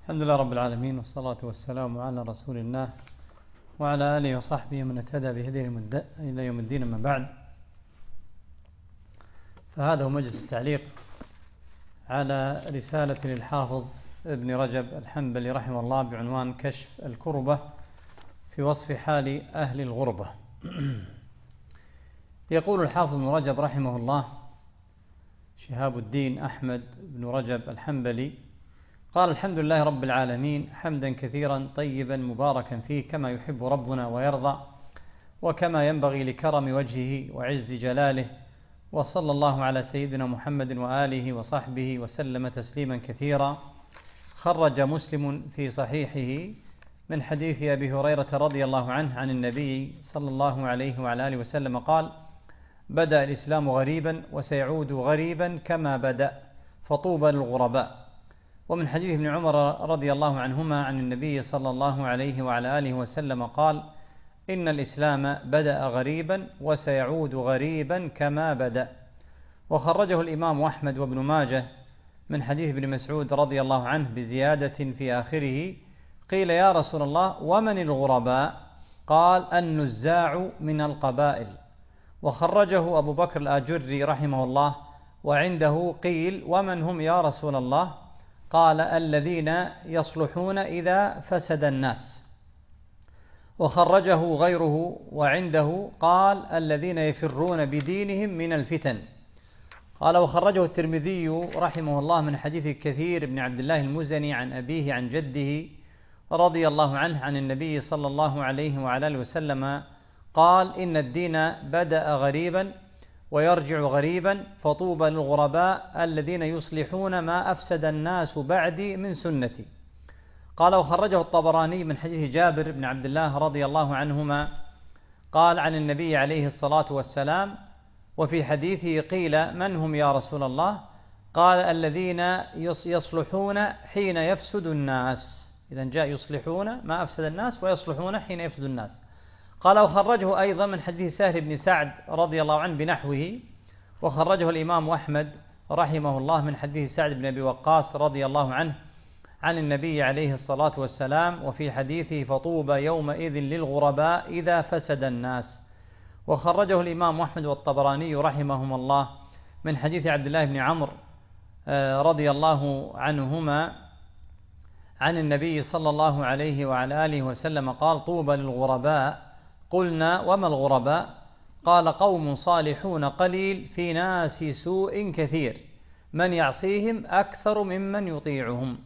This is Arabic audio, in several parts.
الحمد لله رب العالمين، والصلاة والسلام على رسول الله وعلى آله وصحبه من اهتدى بهديه إلى يوم الدين. أما بعد، فهذا هو مجلس التعليق على رسالة للحافظ ابن رجب الحنبلي رحمه الله بعنوان كشف الكربة في وصف حال أهل الغربة. يقول الحافظ ابن رجب رحمه الله شهاب الدين أحمد بن رجب الحنبلي قال: الحمد لله رب العالمين، حمدا كثيرا طيبا مباركا فيه كما يحب ربنا ويرضى، وكما ينبغي لكرم وجهه وعز جلاله، وصلى الله على سيدنا محمد وآله وصحبه وسلم تسليما كثيرا. خرج مسلم في صحيحه من حديث أبي هريرة رضي الله عنه عن النبي صلى الله عليه وعلى آله وسلم قال: بدأ الإسلام غريبا وسيعود غريبا كما بدأ، فطوبى للغرباء. ومن حديث ابن عمر رضي الله عنهما عن النبي صلى الله عليه وعلى آله وسلم قال: إن الإسلام بدأ غريبا وسيعود غريبا كما بدأ. وخرجه الإمام أحمد وابن ماجه من حديث ابن مسعود رضي الله عنه بزيادة في آخره: قيل يا رسول الله ومن الغرباء؟ قال: النزاع من القبائل. وخرجه أبو بكر الآجري رحمه الله وعنده قيل: ومن هم يا رسول الله؟ قال: الذين يصلحون إذا فسد الناس. وخرجه غيره وعنده قال: الذين يفرون بدينهم من الفتن. قال: وخرجه الترمذي رحمه الله من حديث كثير بن عبد الله المزني عن أبيه عن جده رضي الله عنه عن النبي صلى الله عليه وعلى آله وسلم قال: إن الدين بدأ غريبا ويرجع غريبا، فطوبى للغرباء الذين يصلحون ما أفسد الناس بعدي من سنتي. قال: وخرجه الطبراني من حديث جابر بن عبد الله رضي الله عنهما قال عن النبي عليه الصلاة والسلام: وفي حديثه قيل: من هم يا رسول الله؟ قال: الذين يصلحون حين يفسد الناس. إذا جاء يصلحون ما أفسد الناس ويصلحون حين يفسد الناس. قال: وخرجه أيضا من حديث سهل بن سعد رضي الله عنه بنحوه. وخرجه الإمام أحمد رحمه الله من حديث سعد بن أبي وقاص رضي الله عنه عن النبي عليه الصلاة والسلام، وفي حديثه: فطوبى يومئذ للغرباء إذا فسد الناس. وخرجه الإمام أحمد والطبراني رحمهم الله من حديث عبد الله بن عمرو رضي الله عنهما عن النبي صلى الله عليه وعلى آله وسلم قال: طوبى للغرباء. قلنا: وما الغرباء؟ قال: قوم صالحون قليل في ناس سوء كثير، من يعصيهم أكثر ممن يطيعهم.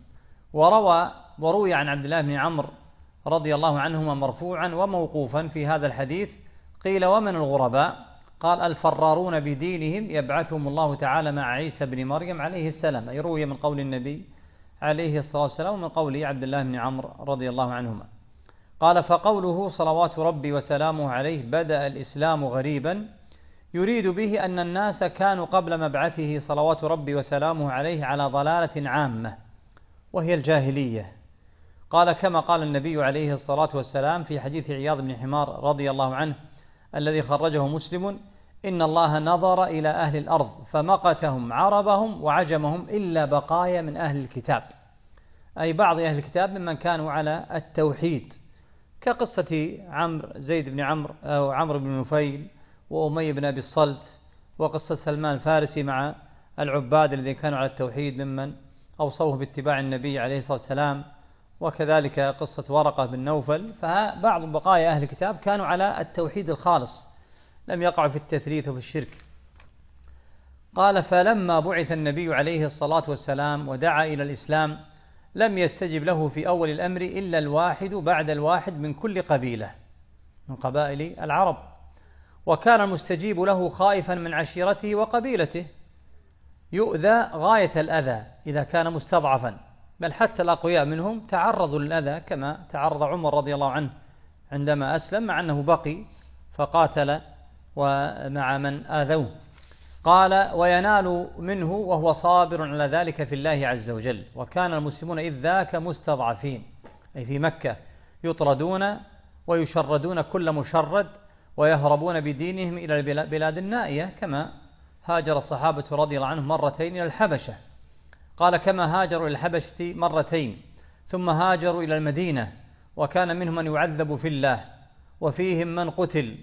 وروي عن عبد الله بن عمرو رضي الله عنهما مرفوعا وموقوفا في هذا الحديث: قيل: ومن الغرباء؟ قال: الفرارون بدينهم يبعثهم الله تعالى مع عيسى بن مريم عليه السلام. أي روي من قول النبي عليه الصلاة والسلام ومن قول عبد الله بن عمرو رضي الله عنهما. قال: فقوله صلوات ربي وسلامه عليه بدأ الإسلام غريبا يريد به أن الناس كانوا قبل مبعثه صلوات ربي وسلامه عليه على ضلالة عامة وهي الجاهلية. قال: كما قال النبي عليه الصلاة والسلام في حديث عياض بن حمار رضي الله عنه الذي خرجه مسلم: إن الله نظر إلى أهل الأرض فمقتهم عربهم وعجمهم إلا بقايا من أهل الكتاب، أي بعض أهل الكتاب ممن كانوا على التوحيد، كقصة زيد بن عمرو أو عمرو بن نفيل وأمية بن أبي الصلت، وقصة سلمان الفارسي مع العباد الذين كانوا على التوحيد ممن أوصوه باتباع النبي عليه الصلاة والسلام، وكذلك قصة ورقة بن نوفل. فبعض بقايا أهل الكتاب كانوا على التوحيد الخالص، لم يقعوا في التثليث وفي الشرك. قال: فلما بعث النبي عليه الصلاة والسلام ودعا إلى الإسلام لم يستجب له في أول الأمر إلا الواحد بعد الواحد من كل قبيلة من قبائل العرب، وكان المستجيب له خائفا من عشيرته وقبيلته، يؤذى غاية الأذى إذا كان مستضعفا، بل حتى الأقوياء منهم تعرضوا للأذى كما تعرض عمر رضي الله عنه عندما أسلم، مع أنه بقي فقاتل ومع من آذوه. قال: وينال منه وهو صابر على ذلك في الله عز وجل. وكان المسلمون إذ ذاك مستضعفين، أي في مكة، يطردون ويشردون كل مشرد ويهربون بدينهم إلى البلاد النائية، كما هاجر الصحابة رضي الله عنهم مرتين إلى الحبشة. قال: كما هاجروا إلى الحبشة مرتين، ثم هاجروا إلى المدينة، وكان منهم من يعذب في الله، وفيهم من قتل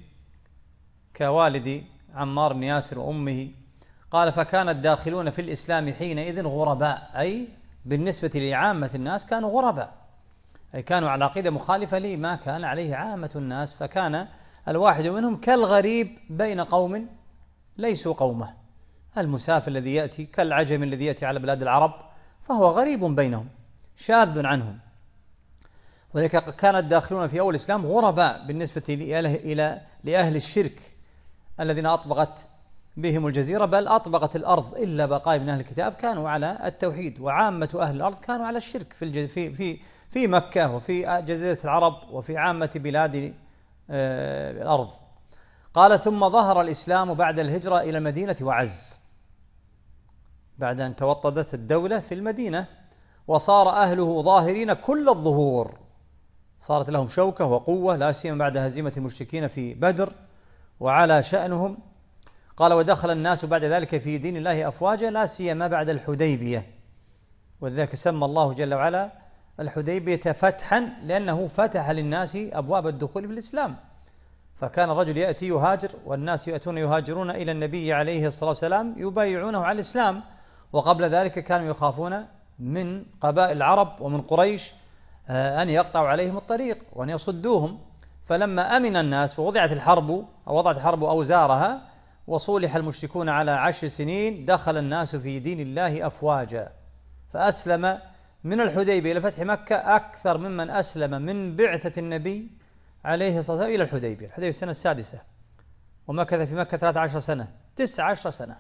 كوالد عمار بن ياسر وأمه. قال فكان الداخلون في الإسلام حينئذ غرباء، أي بالنسبة لعامة الناس كانوا غرباء، أي كانوا على عقيدة مخالفة لما كان عليه عامة الناس، فكان الواحد منهم كالغريب بين قوم ليسوا قومه، المسافر الذي يأتي كالعجم الذي يأتي على بلاد العرب، فهو غريب بينهم شاذ عنهم. وذلك كان الداخلون في أول الإسلام غرباء بالنسبة لأهل الشرك الذين أطبقت بهم الجزيرة، بل أطبقت الأرض إلا بقايا من أهل الكتاب كانوا على التوحيد، وعامة أهل الأرض كانوا على الشرك في مكة وفي جزيرة العرب وفي عامة بلاد الأرض. قال ثم ظهر الإسلام بعد الهجرة إلى المدينة وعز، بعد أن توطدت الدولة في المدينة وصار أهله ظاهرين كل الظهور، صارت لهم شوكة وقوة لا سيما بعد هزيمة المشركين في بدر وعلى شأنهم. قال ودخل الناس بعد ذلك في دين الله أفواجا، لا سيما بعد الحديبية، وذلك سمى الله جل وعلا الحديبية فتحا لأنه فتح للناس أبواب الدخول في الإسلام، فكان الرجل يأتي يهاجر والناس يأتون يهاجرون إلى النبي عليه الصلاة والسلام يبايعونه على الإسلام، وقبل ذلك كانوا يخافون من قبائل العرب ومن قريش أن يقطعوا عليهم الطريق وأن يصدوهم. فلما أمن الناس ووضعت الحرب أوزارها وصولح المشركون على 10 سنين، دخل الناس في دين الله أفواجا، فأسلم من الحديبية إلى فتح مكة أكثر ممن أسلم من بعثة النبي عليه الصلاة والسلام إلى الحديبية السنة السادسة، ومكث في مكة 13 سنة 19 سنة.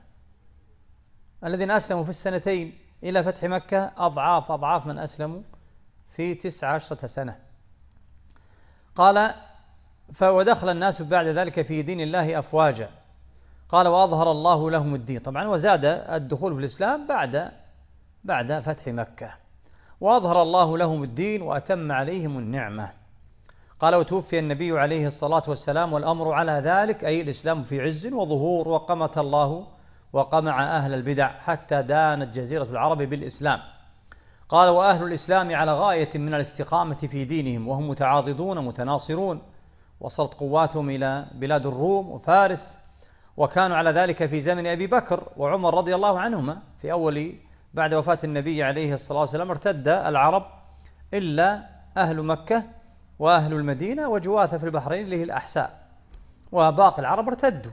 الذين أسلموا في السنتين إلى فتح مكة أضعاف من أسلموا في 19 سنة. قال ودخل الناس بعد ذلك في دين الله أفواجا. قال وأظهر الله لهم الدين، طبعا وزاد الدخول في الإسلام بعد فتح مكة، وأظهر الله لهم الدين وأتم عليهم النعمة. قال وتوفي النبي عليه الصلاة والسلام والأمر على ذلك، أي الإسلام في عز وظهور، وقمت الله وقمع أهل البدع حتى دانت جزيرة العرب بالإسلام. قال وأهل الإسلام على غاية من الاستقامة في دينهم، وهم متعاضدون متناصرون، وصلت قواتهم إلى بلاد الروم وفارس، وكانوا على ذلك في زمن أبي بكر وعمر رضي الله عنهما. في أول بعد وفاة النبي عليه الصلاة والسلام ارتد العرب إلا أهل مكة وأهل المدينة وجواثة في البحرين اللي هي الأحساء، وباقي العرب ارتدوا،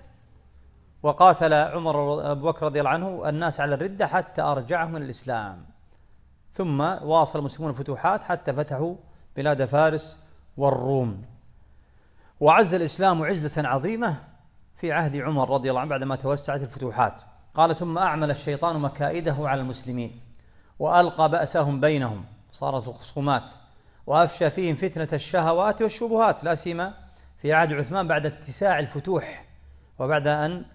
وقاتل عمر أبو بكر رضي الله عنه الناس على الردة حتى أرجعهم من الإسلام. ثم واصل المسلمون الفتوحات حتى فتحوا بلاد فارس والروم، وعز الإسلام عزة عظيمة في عهد عمر رضي الله عنه بعدما توسعت الفتوحات. قال ثم أعمل الشيطان مكائده على المسلمين وألقى بأسهم بينهم، صارت خصومات، وأفشى فيهم فتنة الشهوات والشبهات، لا سيما في عهد عثمان بعد اتساع الفتوح، وبعد أن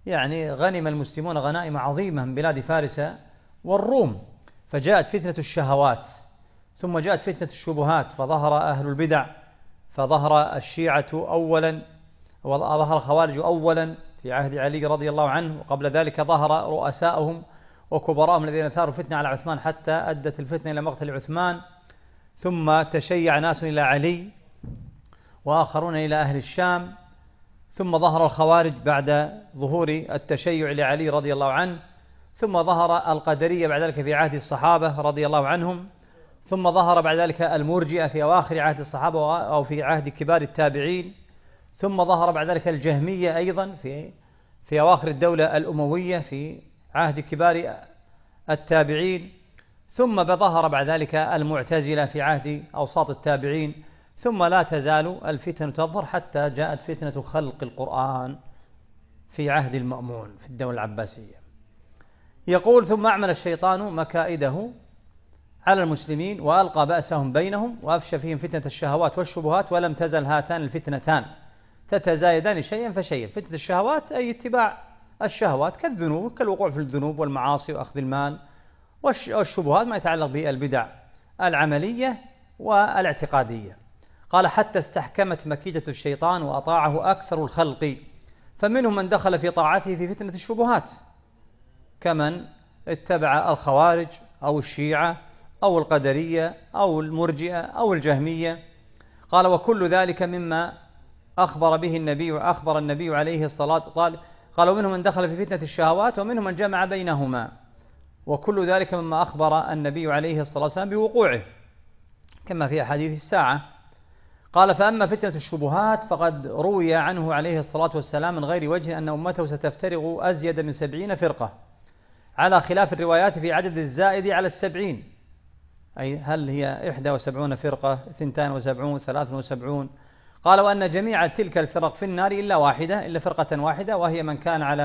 غنم المسلمون غنائم عظيمة من بلاد فارس والروم، فجاءت فتنة الشهوات، ثم جاءت فتنة الشبهات، فظهر أهل البدع، فظهر الشيعة أولا، وظهر الخوارج أولا في عهد علي رضي الله عنه، وقبل ذلك ظهر رؤساؤهم وكبراءهم الذين أثاروا فتنة على عثمان حتى أدت الفتنة إلى مقتل عثمان، ثم تشيع ناس إلى علي وآخرون إلى أهل الشام، ثم ظهر الخوارج بعد ظهور التشيع لعلي رضي الله عنه، ثم ظهر القدرية بعد ذلك في عهد الصحابة رضي الله عنهم، ثم ظهر بعد ذلك المرجئة في أواخر عهد الصحابة أو في عهد كبار التابعين، ثم ظهر بعد ذلك الجهمية أيضا في أواخر الدولة الأموية في عهد كبار التابعين، ثم ظهر بعد ذلك المعتزلة في عهد أوساط التابعين، ثم لا تزال الفتن تظهر حتى جاءت فتنة خلق القرآن في عهد المأمون في الدولة العباسية. يقول ثم أعمل الشيطان مكائده على المسلمين وألقى بأسهم بينهم وأفشى فيهم فتنة الشهوات والشبهات، ولم تزل هاتان الفتنتان تتزايدان شيئا فشيئا. فتنة الشهوات أي اتباع الشهوات كالذنوب، كالوقوع في الذنوب والمعاصي وأخذ المال، والشبهات ما يتعلق بالبدع العملية والاعتقادية. قال حتى استحكمت مكيدة الشيطان وأطاعه أكثر الخلق، فمنهم من دخل في طاعته في فتنة الشبهات كمن اتبع الخوارج أو الشيعة أو القدرية أو المرجئة أو الجهمية. قال وكل ذلك مما أخبر النبي عليه الصلاة قال ومنهم من دخل في فتنة الشهوات ومنهم من جمع بينهما، وكل ذلك مما أخبر النبي عليه الصلاة والسلام بوقوعه كما في أحاديث الساعة. قال فأما فتنة الشبهات فقد روي عنه عليه الصلاة والسلام من غير وجه أن أمته ستفترق أزيد من 70 فرقة، على خلاف الروايات في عدد الزائد على 70، أي هل هي 71 فرقة 72 73. قال وأن جميع تلك الفرق في النار إلا فرقة واحدة، وهي من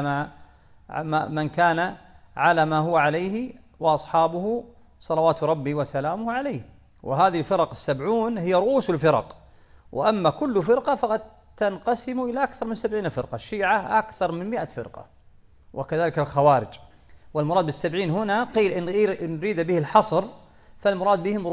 كان على ما هو عليه وأصحابه صلوات ربي وسلامه عليه. وهذه الفرق 70 هي رؤوس الفرق، وأما كل فرقة فقد تنقسم إلى أكثر من 70 فرقة. الشيعة أكثر من 100 فرقة، وكذلك الخوارج. والمراد بالسبعين هنا قيل إن أريد به الحصر فالمراد بهم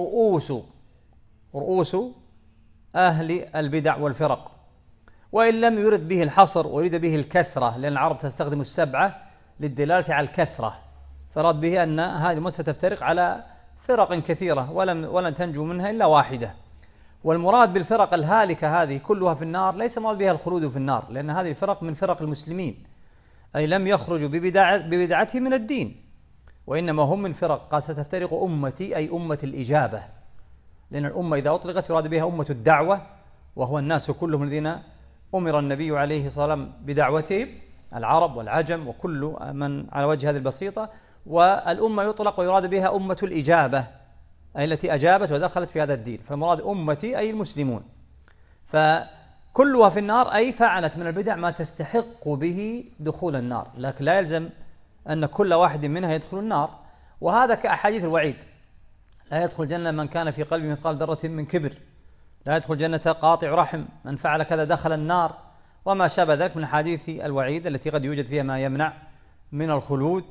رؤوس أهل البدع والفرق، وإن لم يرد به الحصر ويريد به الكثرة، لأن العرب تستخدم 7 للدلالة على الكثرة، فراد به أن هذه المسألة تفترق على فرق كثيرة ولن تنجو منها إلا واحدة. والمراد بالفرق الهالكة هذه كلها في النار ليس مراد بها الخلود في النار، لأن هذه الفرق من فرق المسلمين، أي لم يخرجوا ببدعتهم من الدين، وإنما هم من فرق. قال ستفترق أمتي أي أمة الإجابة، لأن الأمة إذا أطلقت يراد بها أمة الدعوة، وهو الناس كلهم الذين أمر النبي عليه الصلاة والسلام بدعوتهم، العرب والعجم وكل من على وجه هذه البسيطة. والأمة يطلق ويراد بها أمة الإجابة، أي التي أجابت ودخلت في هذا الدين، فالمراد أمتي أي المسلمون. فكلها في النار أي فعلت من البدع ما تستحق به دخول النار، لكن لا يلزم أن كل واحد منها يدخل النار. وهذا كأحاديث الوعيد: لا يدخل الجنة من كان في قلبه مثقال ذرة من كبر، لا يدخل الجنة قاطع رحم، من فعل كذا دخل النار، وما شابه ذلك من حديث الوعيد التي قد يوجد فيها ما يمنع من الخلود،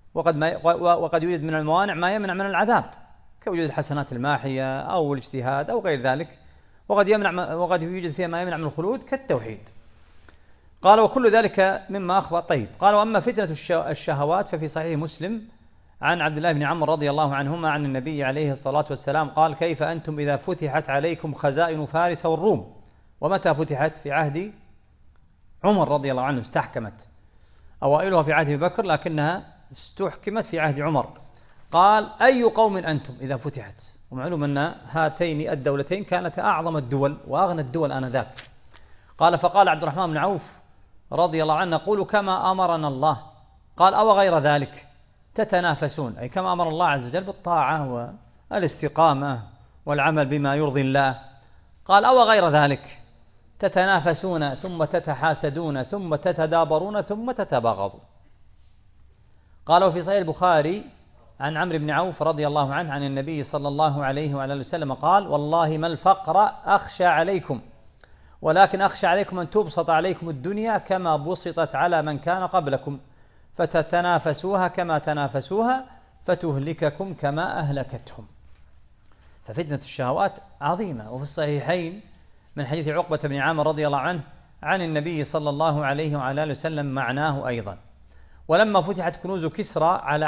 وقد يوجد من الموانع ما يمنع من العذاب، كوجود الحسنات الماحية أو الاجتهاد أو غير ذلك، وقد يوجد فيها ما يمنع من الخلود كالتوحيد. قال وكل ذلك مما أخبر. طيب، قال وأما فتنة الشهوات ففي صحيح مسلم عن عبد الله بن عمرو رضي الله عنهما عن النبي عليه الصلاة والسلام قال: كيف أنتم إذا فتحت عليكم خزائن فارس والروم؟ ومتى فتحت؟ في عهد عمر رضي الله عنه استحكمت، أوائلها في عهد أبي بكر لكنها استحكمت في عهد عمر. قال: أي قوم أنتم إذا فتحت؟ ومعلوم أن هاتين الدولتين كانت أعظم الدول وأغنى الدول آنذاك. قال: فقال عبد الرحمن بن عوف رضي الله عنه: نقول كما أمرنا الله. قال: أو غير ذلك تتنافسون؟ أي كما أمر الله عز وجل بالطاعة والاستقامة والعمل بما يرضي الله. قال: أو غير ذلك تتنافسون ثم تتحاسدون ثم تتدابرون ثم تتباغضون. قال: وفي صحيح البخاري عن عمرو بن عوف رضي الله عنه عن النبي صلى الله عليه وعلى اله وسلم قال: والله ما الفقر أخشى عليكم، ولكن أخشى عليكم أن تبسط عليكم الدنيا كما بسطت على من كان قبلكم، فتتنافسوها كما تنافسوها فتهلككم كما أهلكتهم. ففتنة الشهوات عظيمة. وفي الصحيحين من حديث عقبة بن عامر رضي الله عنه عن النبي صلى الله عليه وعلى اله وسلم معناه أيضا. ولما فتحت كنوز كسرى على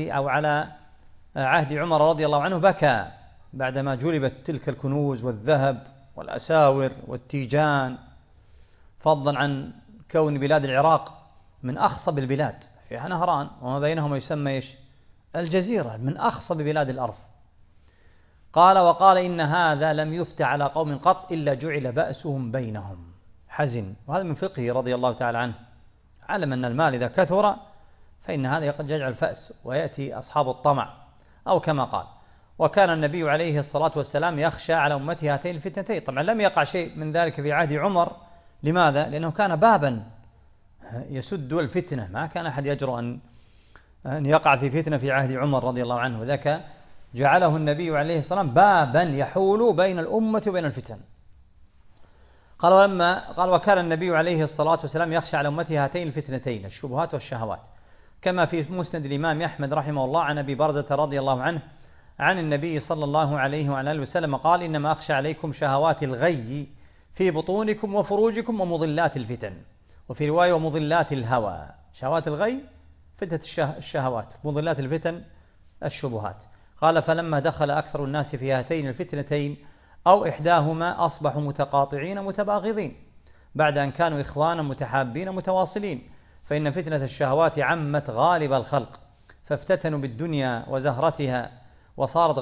عهد عمر رضي الله عنه بكى بعدما جلبت تلك الكنوز والذهب والأساور والتيجان، فضلا عن كون بلاد العراق من أخصب البلاد، فيها نهران وما بينهما يسمى الجزيرة، من أخصب بلاد الأرض. وقال: إن هذا لم يفتح على قوم قط إلا جعل بأسهم بينهم. حزن. وهذا من فقهه رضي الله تعالى عنه، علم أن المال إذا كثر فإن هذا قد يجعل الفأس ويأتي أصحاب الطمع، أو كما قال: وكان النبي عليه الصلاة والسلام يخشى على أمته هاتين الفتنتين. طبعا لم يقع شيء من ذلك في عهد عمر. لماذا؟ لأنه كان بابا يسد الفتنة، ما كان أحد يجرؤ أن يقع في فتنة في عهد عمر رضي الله عنه، وذاك جعله النبي عليه الصلاة والسلام بابا يحول بين الأمة وبين الفتن. قال: وكان النبي عليه الصلاة والسلام يخشى على أمته هاتين الفتنتين الشبهات والشهوات، كما في مسند الإمام أحمد رحمه الله عن أبي برزة رضي الله عنه عن النبي صلى الله عليه وعلى اله وسلم قال: إنما أخشى عليكم شهوات الغي في بطونكم وفروجكم ومضلات الفتن. وفي رواية: ومضلات الهوى. شهوات الغي فتنة الشهوات، مضلات الفتن الشبهات. قال فلما دخل أكثر الناس في هاتين الفتنتين أو إحداهما أصبحوا متقاطعين متباغضين بعد أن كانوا إخوانا متحابين متواصلين، فإن فتنة الشهوات عمت غالب الخلق فافتتنوا بالدنيا وزهرتها وصارت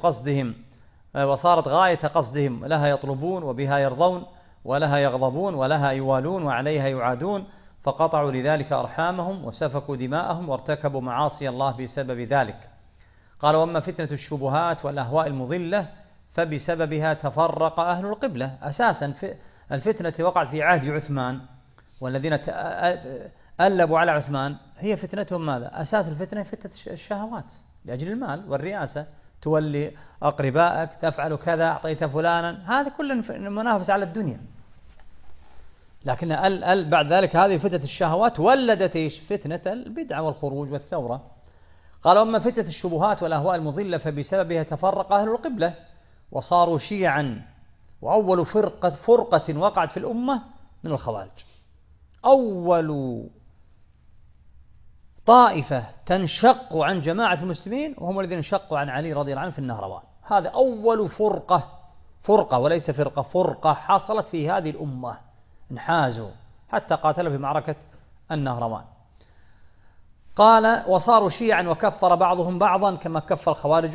غاية قصدهم لها يطلبون وبها يرضون ولها يغضبون ولها يوالون وعليها يعادون، فقطعوا لذلك أرحامهم وسفكوا دماءهم وارتكبوا معاصي الله بسبب ذلك. قال وأما فتنة الشبهات والأهواء المضلة فبسببها تفرق أهل القبلة. أساسا الفتنة وقعت في عهد عثمان، والذين ألبوا على عثمان هي فتنتهم ماذا؟ أساس الفتنة فتنة الشهوات لأجل المال والرئاسة، تولي أقربائك، تفعل كذا، أعطيت فلانا، هذا كله منافسة على الدنيا. لكن بعد ذلك هذه فتنة الشهوات ولدت إيش؟ فتنة البدعة والخروج والثورة. قال وأما فتنة الشبهات والأهواء المضلة فبسببها تفرق أهل القبلة وصاروا شيعا، وأول فرقة وقعت في الأمة من الخوارج. أول طائفة تنشق عن جماعة المسلمين وهم الذين انشقوا عن علي رضي الله عنه في النهروان. هذا أول فرقة وليس فرقة حصلت في هذه الأمة، انحازوا حتى قاتلوا في معركة النهروان. قال وصاروا شيعا وكفر بعضهم بعضا كما كفر الخوارج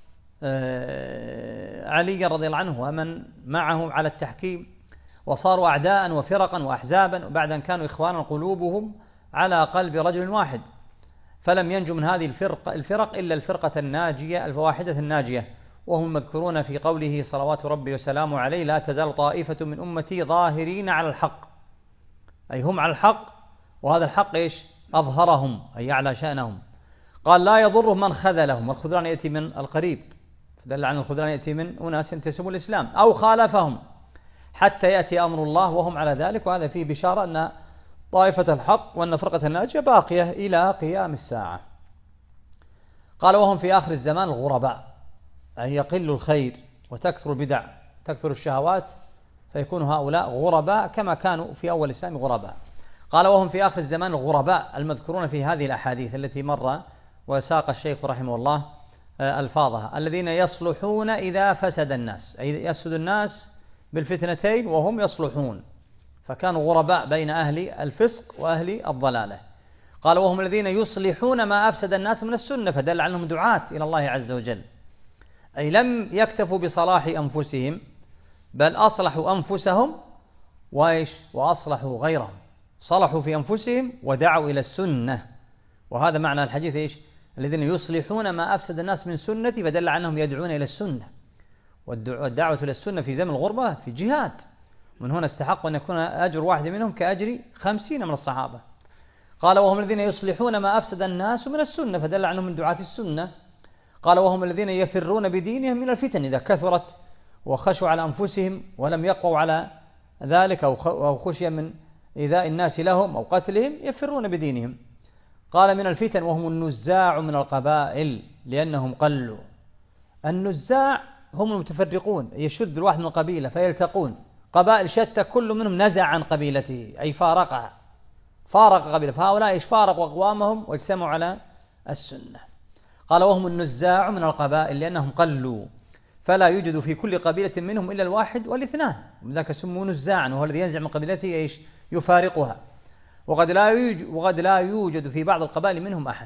علي رضي الله عنه ومن معه على التحكيم، وصاروا أعداء وفرقا وأحزابا بعد أن كانوا إخوانا قلوبهم على قلب رجل واحد، فلم ينجو من هذه الفرق إلا الفرقة الناجية الواحدة الناجية، وهم مذكورون في قوله صلوات ربي وسلامه عليه لا تزال طائفة من أمتي ظاهرين على الحق، أي هم على الحق، وهذا الحق إيش؟ أظهرهم أي أعلى شأنهم. قال لا يضرهم من خذلهم، والخذلان يأتي من القريب، فدل عن الخذلان يأتي من أناس ينتسبوا الإسلام أو خالفهم حتى يأتي أمر الله وهم على ذلك، وهذا فيه بشارة أن طائفة الحق وأن فرقة الناجية باقية إلى قيام الساعة. قال وهم في آخر الزمان الغرباء، أي يقل الخير وتكثر البدع تكثر الشهوات، فيكون هؤلاء غرباء كما كانوا في أول الإسلام غرباء. قال وهم في آخر الزمان الغرباء المذكورون في هذه الأحاديث التي مر وساق الشيخ رحمه الله ألفاظها، الذين يصلحون إذا فسد الناس، أي يفسد الناس بالفتنتين وهم يصلحون، فكانوا غرباء بين أهل الفسق وأهل الضلالة. قال وهم الذين يصلحون ما أفسد الناس من السنة، فدل عنهم دعاة إلى الله عز وجل، أي لم يكتفوا بصلاح أنفسهم بل أصلحوا أنفسهم وأصلحوا غيرهم، صلحوا في أنفسهم ودعوا إلى السنة. وهذا معنى الحديث إيش؟ الذين يصلحون ما أفسد الناس من سنتي، فدل عنهم يدعون إلى السنة، والدعوة إلى السنة في زمن الغربة في جهاد، من هنا استحق أن يكون أجر واحد منهم كأجر 50 من الصحابة. قال وهم الذين يصلحون ما أفسد الناس من السنة، فدل عنهم من دعاة السنة. قال وهم الذين يفرون بدينهم من الفتن إذا كثرت وخشوا على أنفسهم ولم يقوا على ذلك أو خشية من إيذاء الناس لهم أو قتلهم يفرون بدينهم. قال من الفتن وهم النزاع من القبائل لأنهم قلوا. النزاع هم المتفرقون، يشذ الواحد من القبيلة فيلتقون، قبائل شتى كل منهم نزع عن قبيلته أي فارق قبيلة، فهؤلاء فارقوا أقوامهم واجتمعوا على السنة. قال وهم النزاع من القبائل لأنهم قلوا، فلا يوجد في كل قبيلة منهم إلا الواحد والاثنان، ومن ذاك سموا نزاعا، وهو الذي ينزع من قبيلته يفارقها. وقد لا يوجد في بعض القبائل منهم أحد،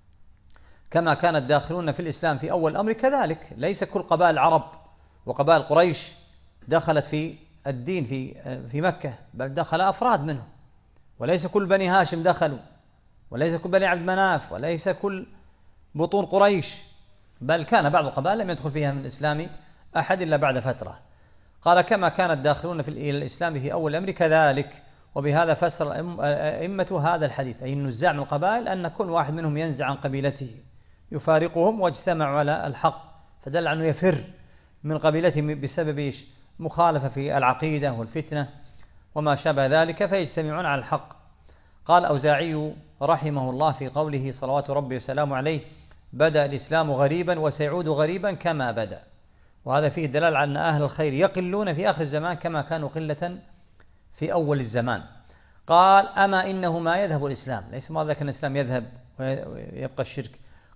كما كان الداخلون في الإسلام في أول الأمر كذلك. ليس كل قبائل العرب وقبائل قريش دخلت في الدين في مكة، بل دخل أفراد منهم، وليس كل بني هاشم دخلوا، وليس كل بني عبد مناف، وليس كل بطون قريش، بل كان بعض القبائل لم يدخل فيها من الإسلام أحد إلا بعد فترة. قال كما كان الداخلون في الإسلام في أول الأمر كذلك. وبهذا فسر أئمة هذا الحديث، أي النزاع من القبائل أن كل واحد منهم ينزع عن قبيلته يفارقهم واجتمعوا على الحق، فدل عنه يفر من قبيلته بسبب مخالفة في العقيدة والفتنة وما شابه ذلك، فيجتمعون على الحق. قال أوزاعي رحمه الله في قوله صلوات ربي وسلامه عليه بدأ الإسلام غريبا وسيعود غريبا كما بدأ، وهذا فيه دلالة على أن أهل الخير يقلون في آخر الزمان كما كانوا قلة في أول الزمان. قال أما إنه ما يذهب الإسلام، ليس ما ذاك الإسلام يذهب ويبقى الشرك.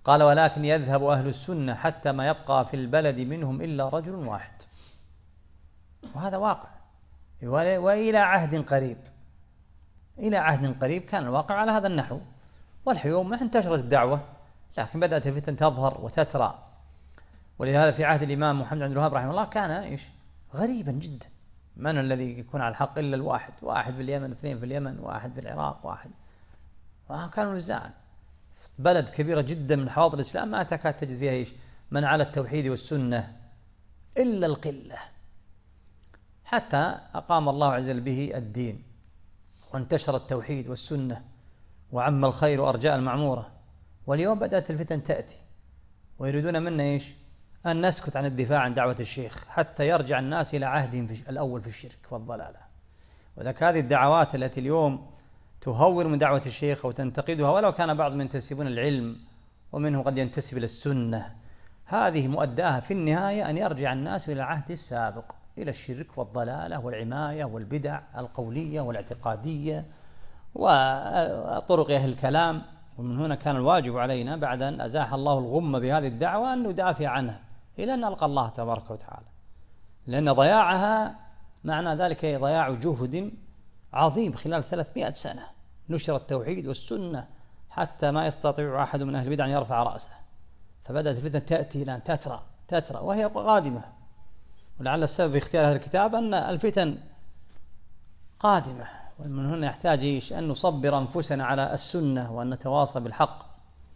قال ولكن يذهب أهل السنة حتى ما يبقى في البلد منهم إلا رجل واحد. وهذا واقع، وإلى عهد قريب، إلى عهد قريب كان الواقع على هذا النحو. واليوم انتشرت الدعوة، لكن بدأت الفتن تظهر وتترى. ولهذا في عهد الإمام محمد بن عبد الوهاب رحمه الله كان غريبا جدا، من الذي يكون على الحق إلا الواحد، واحد في اليمن، اثنين في اليمن، واحد في العراق، واحد، كانوا نزاعا. بلد كبيرة جدا من حواضر الإسلام ما تكاد تجد فيها من على التوحيد والسنة إلا القلة، حتى أقام الله عز وجل به الدين وانتشر التوحيد والسنة وعم الخير وأرجاء المعمورة. واليوم بدأت الفتن تأتي ويريدون منا أن نسكت عن الدفاع عن دعوة الشيخ حتى يرجع الناس إلى عهدهم الأول في الشرك والضلالة. وذلك هذه الدعوات التي اليوم تهور من دعوة الشيخ وتنتقدها، ولو كان بعض من ينتسبون العلم ومنه قد ينتسب إلى السنة، هذه مؤداها في النهاية أن يرجع الناس إلى العهد السابق، إلى الشرك والضلالة والعماية والبدع القولية والاعتقادية وطرق أهل الكلام. ومن هنا كان الواجب علينا بعد أن أزاح الله الغم بهذه الدعوة أن ندافع عنها إلى أن نلقى الله تبارك وتعالى، لأن ضياعها معنى ذلك ضياع جهد عظيم. خلال 300 سنة نشر التوحيد والسنة حتى ما يستطيع أحد من أهل البدع أن يرفع رأسه، فبدأت الفتنة تأتي الآن تترى وهي قادمة. ولعل السبب في اختيار هذا الكتاب أن الفتن قادمة، ومن هنا يحتاج أن نصبر أنفسنا على السنة وأن نتواصى بالحق.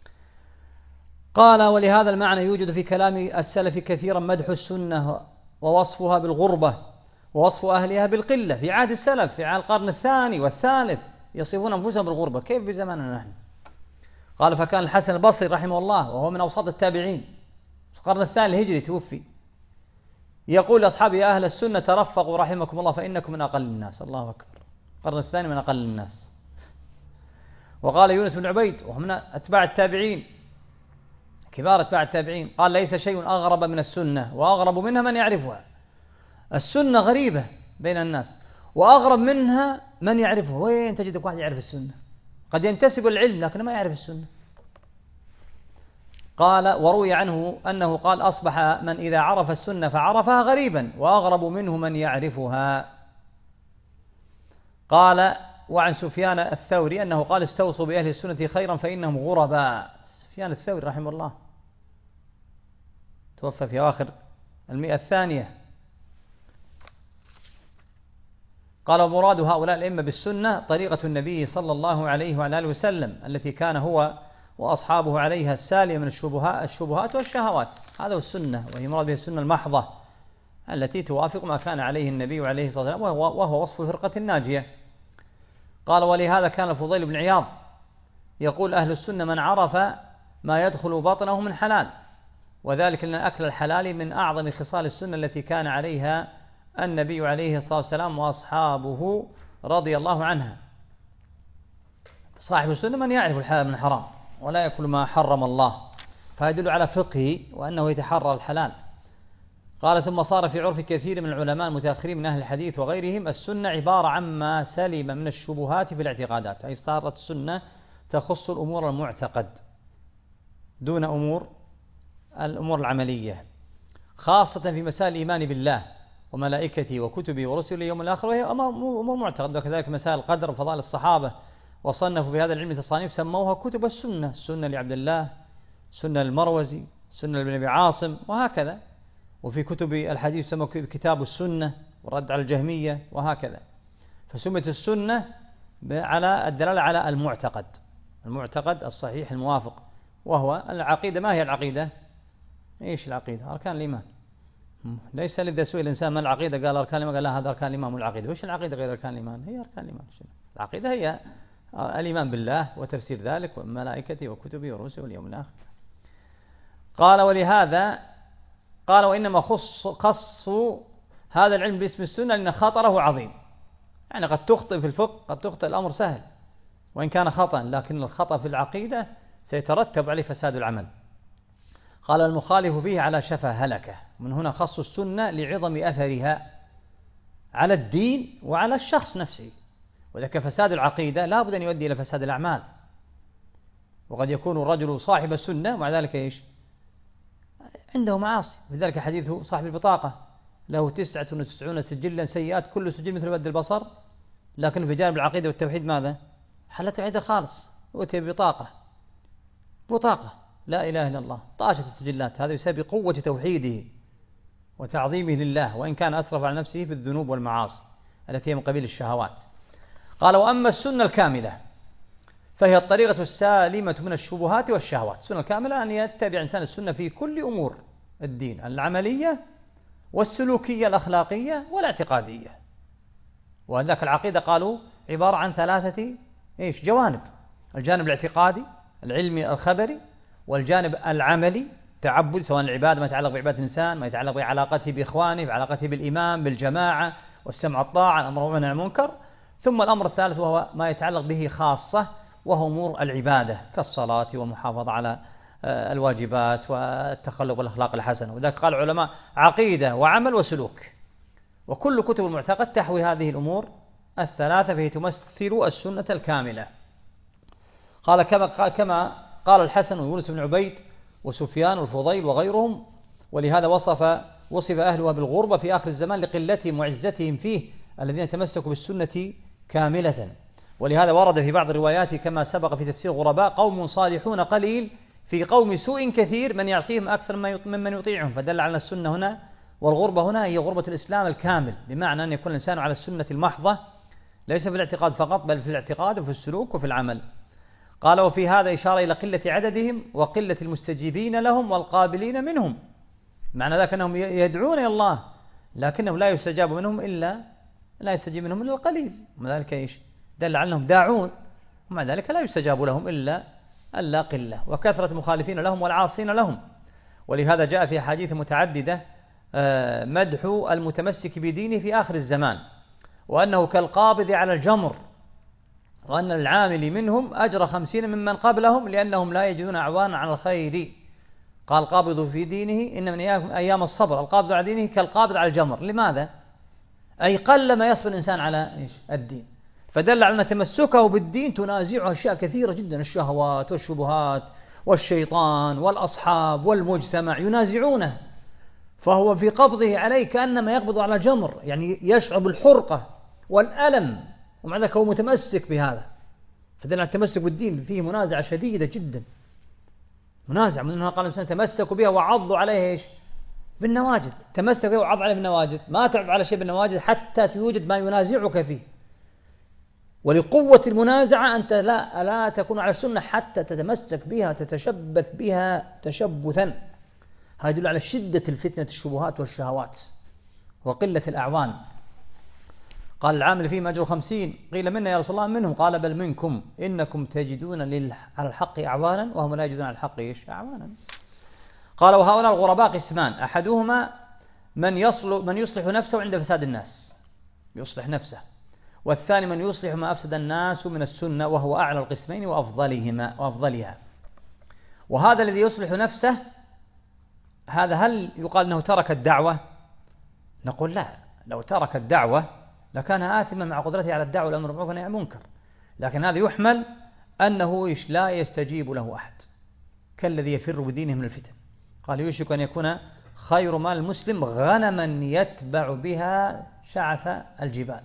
قال ولهذا المعنى يوجد في كلام السلف كثيرا مدح السنة ووصفها بالغربة ووصف أهلها بالقلة. في عهد السلف في عهد القرن الثاني والثالث يصفون أنفسهم بالغربة، كيف بزماننا نحن؟ قال فكان الحسن البصري رحمه الله وهو من أوساط التابعين في القرن الثاني الهجري توفي، يقول لأصحابه يا أهل السنة ترفقوا رحمكم الله فإنكم من أقل الناس. الله أكبر، القرن الثاني من أقل الناس. وقال يونس بن عبيد وهو من أتباع التابعين كبار أتباع التابعين، قال ليس شيء أغرب من السنة وأغرب منها من يعرفها. السنة غريبة بين الناس وأغرب منها من يعرفها. وين تجد واحد يعرف السنة؟ قد ينتسب العلم لكن ما يعرف السنة. قال وروي عنه أنه قال أصبح من إذا عرف السنة فعرفها غريبا وأغرب منه من يعرفها. قال وعن سفيان الثوري أنه قال استوصوا بأهل السنة خيرا فإنهم غرباء. سفيان الثوري رحمه الله توفى في أواخر 100. قال ومراد هؤلاء الأئمة بالسنة طريقة النبي صلى الله عليه وعلى آله وسلم التي كان هو وأصحابه عليها السالية من الشبهات والشهوات. هذا هو السنة، وهي مراد بها السنة المحضة التي توافق ما كان عليه النبي عليه الصلاة والسلام وهو وصف الفرقة الناجية. قال ولهذا كان الفضيل بن عياض يقول أهل السنة من عرف ما يدخل بطنه من حلال، وذلك لأن أكل الحلال من أعظم خصال السنة التي كان عليها النبي عليه الصلاة والسلام وأصحابه رضي الله عنها. صاحب السنة من يعرف الحلال من الحرام ولا يأكل ما حرم الله، فيدل على فقهه وأنه يتحرى الحلال. قال ثم صار في عرف كثير من العلماء المتأخرين من أهل الحديث وغيرهم السنة عبارة عما سلم من الشبهات في الاعتقادات، أي صارت السنة تخص الأمور المعتقد دون الأمور العملية، خاصة في مسائل الإيمان بالله وملائكته وكتبه ورسله يوم الآخر، وهي أمور معتقد. وكذلك مسائل القدر وفضائل الصحابة، وصنفوا في هذا العلم تصانيف سموها كتب السنة، السنة لعبد الله، السنة للمروزي، السنة لابن أبي عاصم، وهكذا. وفي كتب الحديث سموا كتاب السنة والرد على الجهمية وهكذا. فسمت السنة على الدلالة على المعتقد الصحيح الموافق، وهو العقيدة. ما هي العقيدة؟ إيش العقيدة؟ أركان الإيمان. ليس إذا سئل الإنسان ما العقيدة قال أركان الإيمان، قال لا هذا أركان الإيمان والعقيدة. وش العقيدة غير أركان الإيمان؟ هي أركان الإيمان. العقيدة هي الإيمان بالله وتفسير ذلك وملائكته وكتبه ورسله واليوم الآخر. قال ولهذا قال وإنما خص هذا العلم باسم السنة لأن خطره عظيم. يعني قد تخطئ في الفقه، قد تخطئ الأمر سهل وإن كان خطأ، لكن الخطأ في العقيدة سيترتب عليه فساد العمل. قال المخالف فيه على شفا هلكة. من هنا خص السنة لعظم أثرها على الدين وعلى الشخص نفسه. وذلك فساد العقيدة لا بد أن يؤدي إلى فساد الأعمال، وقد يكون الرجل صاحب السنة ومع ذلك إيش؟ عنده معاصي. لذلك حديث صاحب البطاقة له 99 سجلا سيئات كل سجل مثل مد البصر، لكن في جانب العقيدة والتوحيد ماذا؟ حلت العقيدة خالص، أتي ببطاقة لا إله إلا الله، طاشت السجلات. هذا بسبب قوة توحيده وتعظيمه لله، وإن كان أسرف على نفسه في الذنوب والمعاصي التي هي من قبيل الشهوات. قال: وأما السنة الكاملة فهي الطريقة السالمة من الشبهات والشهوات. السنة الكاملة أن يتبع إنسان السنة في كل أمور الدين، العملية والسلوكية الأخلاقية والاعتقادية. وذاك العقيدة قالوا عبارة عن 3 جوانب: الجانب الاعتقادي العلمي الخبري، والجانب العملي تعبد، سواء العبادة ما يتعلق بعبادة الإنسان، ما يتعلق بعلاقته بإخوانه، بعلاقته بالإمام، بالجماعة، والسمع والطاعة، الأمر والنهي عن المنكر. ثم الأمر الثالث وهو ما يتعلق به خاصة، وهو أمور العبادة كالصلاة والمحافظة على الواجبات والتخلق والأخلاق الحسنة. وذلك قال العلماء عقيدة وعمل وسلوك، وكل كتب المعتقد تحوي هذه الأمور 3، فهي تمثل السنة الكاملة. قال كما قال الحسن ويونس بن عبيد وسفيان والفضيل وغيرهم. ولهذا وصف أهلها بالغربة في آخر الزمان لقلتهم وعزتهم فيه، الذين تمسكوا بالسنة كاملة. ولهذا ورد في بعض الروايات كما سبق في تفسير الغرباء: قوم صالحون قليل في قوم سوء كثير، من يعصيهم أكثر ممن يطيعهم. فدل على السنة هنا والغربة هنا هي غربة الإسلام الكامل، بمعنى أن يكون الإنسان على السنة المحضة، ليس في الاعتقاد فقط بل في الاعتقاد وفي السلوك وفي العمل. قال: وفي هذا إشارة إلى قلة عددهم وقلة المستجيبين لهم والقابلين منهم. معنى ذلك أنهم يدعون إلى الله لكنهم لا يستجيب منهم إلا القليل، ومع ذلك إيش؟ دل على أنهم داعون ومع ذلك لا يستجاب لهم إلا قلة، وكثرة مخالفين لهم والعاصين لهم. ولهذا جاء في أحاديث متعددة مدح المتمسك بدينه في آخر الزمان، وأنه كالقابض على الجمر، وأن العامل منهم أجر 50 ممن قبلهم لأنهم لا يجدون أعوانا على الخير. قال: قابض في دينه إن من أيام الصبر، القابض على دينه كالقابض على الجمر. لماذا؟ أي قل ما يصبر الإنسان على الدين. فدل على أن تمسكه بالدين تنازعه أشياء كثيرة جدا: الشهوات والشبهات والشيطان والأصحاب والمجتمع ينازعونه، فهو في قبضه عليه كأنما يقبض على جمر، يعني يشعر بالحرقة والألم، ومع ذلك هو متمسك بهذا. فدل على التمسك بالدين فيه منازعة شديدة جدا، منازع من أنها قال الإنسان تمسكوا بها وعضوا عليه بالنواجذ. تمسك بها وعض عليه بالنواجذ، ما تعض على شيء بالنواجذ حتى يوجد ما ينازعك فيه. ولقوة المنازعة أنت لا تكون على السنة حتى تتمسك بها، تتشبث بها تشبثا. هذا يدل على شدة الفتنة الشبهات والشهوات وقلة الأعوان. قال: العامل فيه أجر 50. قيل: منا يا رسول الله؟ منهم. قال: بل منكم، إنكم تجدون على الحق أعوانا وهم لا يجدون على الحق أعوانا. قال: وهؤلاء الغرباء قسمان: أحدهما من يصلح نفسه عند فساد الناس، يصلح نفسه، والثاني من يصلح ما أفسد الناس من السنة، وهو أعلى القسمين وأفضلها. وهذا الذي يصلح نفسه، هذا هل يقال أنه ترك الدعوة؟ نقول لا، لو ترك الدعوة لكان آثما مع قدرته على الدعوة والأمر بالمعروف والنهي عن المنكر، لكن هذا يحمل أنه لا يستجيب له أحد، كالذي يفر بدينه من الفتن. قال: يوشك أن يكون خير مال المسلم غنما يتبع بها شعث الجبال.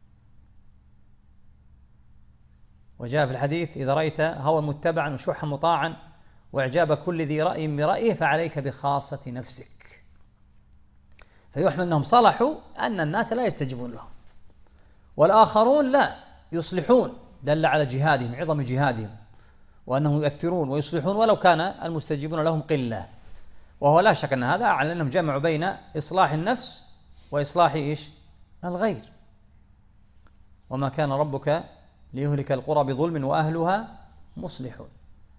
وجاء في الحديث: إذا رأيت هوى متبعا وشحا مطاعا وإعجاب كل ذي رأي برأيه فعليك بخاصة نفسك. فيحمل أنهم صلحوا أن الناس لا يستجيبون لهم، والآخرون لا يصلحون، دل على جهادهم، عظم جهادهم، وأنهم يؤثرون ويصلحون ولو كان المستجيبون لهم قلة. وهو لا شك أن هذا أعلى أنهم جمعوا بين إصلاح النفس وإصلاح الغير. وما كان ربك ليهلك القرى بظلم وأهلها مصلحون.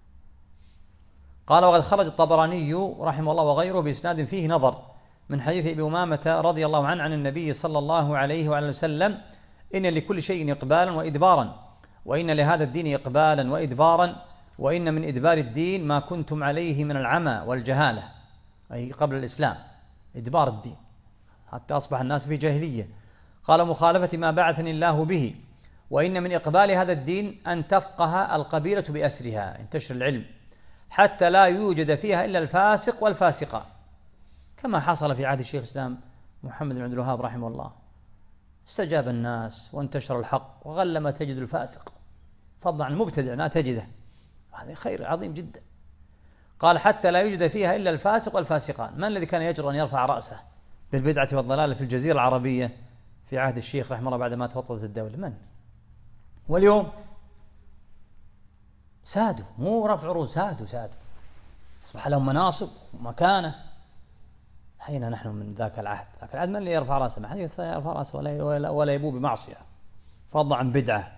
قال: وقد خرج الطبراني رحمه الله وغيره بإسناد فيه نظر من حديث أبي أمامة رضي الله عنه عن النبي صلى الله عليه وعلى وسلم: إن لكل شيء إقبالا وإدبارا، وإن لهذا الدين إقبالا وإدبارا، وإن من إدبار الدين ما كنتم عليه من العمى والجهالة، أي قبل الإسلام، إدبار الدين حتى أصبح الناس في جاهلية. قال: مخالفة ما بعثني الله به، وإن من إقبال هذا الدين أن تفقه القبيلة بأسرها، انتشر العلم حتى لا يوجد فيها إلا الفاسق والفاسقة، كما حصل في عهد الشيخ الإسلام محمد بن عبد الوهاب رحمه الله. استجاب الناس وانتشر الحق، وغلما تجد الفاسق، فضلا عن المبتدع لا تجده، هذا خير عظيم جدا. قال حتى لا يوجد فيها إلا الفاسق والفاسقان. من الذي كان يجرؤ أن يرفع رأسه بالبدعة والضلالة في الجزيرة العربية في عهد الشيخ رحمه الله بعدما توطدت الدولة؟ من؟ واليوم سادوا، مو رفع رؤوس، سادوا أصبح لهم مناصب ومكانة. أين نحن من ذاك العهد؟ ذاك العهد من اللي يرفع رأسه؟ ما حد يرفع رأسه ولا يبو بمعصية، فضلا عن بدعة.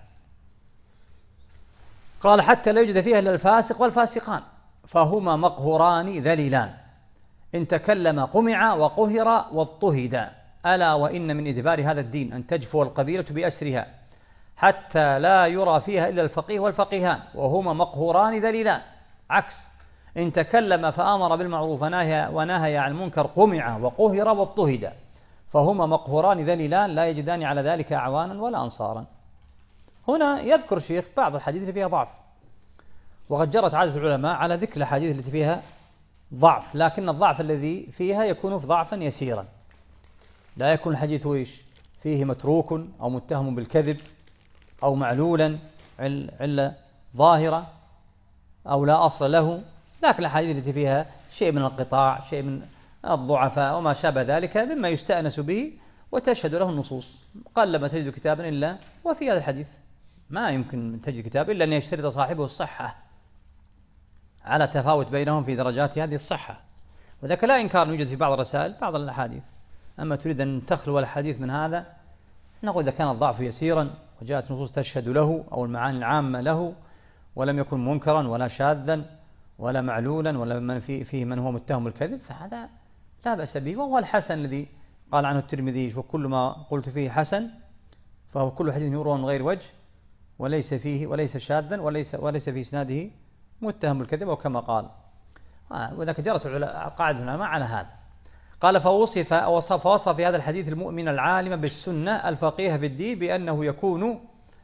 قال حتى لا يوجد فيها إلا الفاسق والفاسقان، فهما مقهوران ذليلان، إن تكلم قمع وقهر واضطهد. ألا وإن من إدبار هذا الدين أن تجفو القبيلة بأسرها حتى لا يرى فيها إلا الفقيه والفقيهان، وهما مقهوران ذليلان. عكس، إن تكلم فآمر بالمعروف ونهى عن المنكر قمع وقهر واضطهد، فهما مقهوران ذليلان لا يجدان على ذلك أعوانا ولا أنصارا. هنا يذكر الشيخ بعض الحديث اللي فيها ضعف، وقد جرت عادة العلماء على ذكر الحديث التي فيها ضعف، لكن الضعف الذي فيها يكون ضعفا يسيرا، لا يكون الحديث فيه متروك أو متهم بالكذب أو معلولا علة ظاهرة أو لا أصل له، لكن الحديث التي فيها شيء من الانقطاع، شيء من الضعفاء وما شابه ذلك مما يستأنس به وتشهد له النصوص. قلما تجد كتابا إلا وفي هذا الحديث، ما يمكن تجد كتاب إلا أن يشترط صاحبه الصحة، على تفاوت بينهم في درجات هذه الصحة. وذلك لا إنكار أن يوجد في بعض الرسائل بعض الأحاديث، أما تريد أن تخلو الحديث من هذا، نقول إذا كان الضعف يسيرا وجاءت نصوص تشهد له أو المعاني العامة له، ولم يكن منكرا ولا شاذا ولا معلولا ولا من فيه من هو متهم بالكذب، فهذا لا بأس به. وهو الحسن الذي قال عنه الترمذي: وكل ما قلت فيه حسن فهو كل حديث يروى من غير وجه وليس شاذا وليس في إسناده متهم بالكذب، وكما قال. وذلك جرت قاعدة العلماء على هذا. قال فوصف في هذا الحديث المؤمن العالم بالسنة الفقيه في الدين بأنه يكون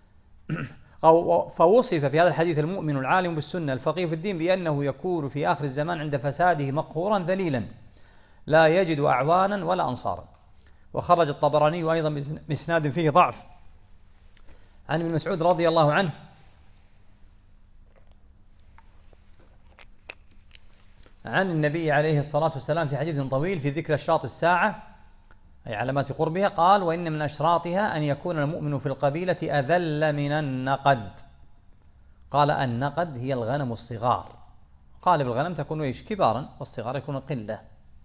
فوصف في هذا الحديث المؤمن العالم بالسنة الفقيه في الدين بأنه يكون في آخر الزمان عند فساده مقهورا ذليلا لا يجد أعوانا ولا أنصارا. وخرج الطبراني أيضا بإسناد فيه ضعف عن ابن مسعود رضي الله عنه عن النبي عليه الصلاة والسلام في حديث طويل في ذكر أشراط الساعة، أي علامات قربها. قال: وإن من أشراطها أن يكون المؤمن في القبيلة أذل من النقد. قال: النقد هي الغنم الصغار، قال: بالغنم تكون كبارا والصغار يكون قلة.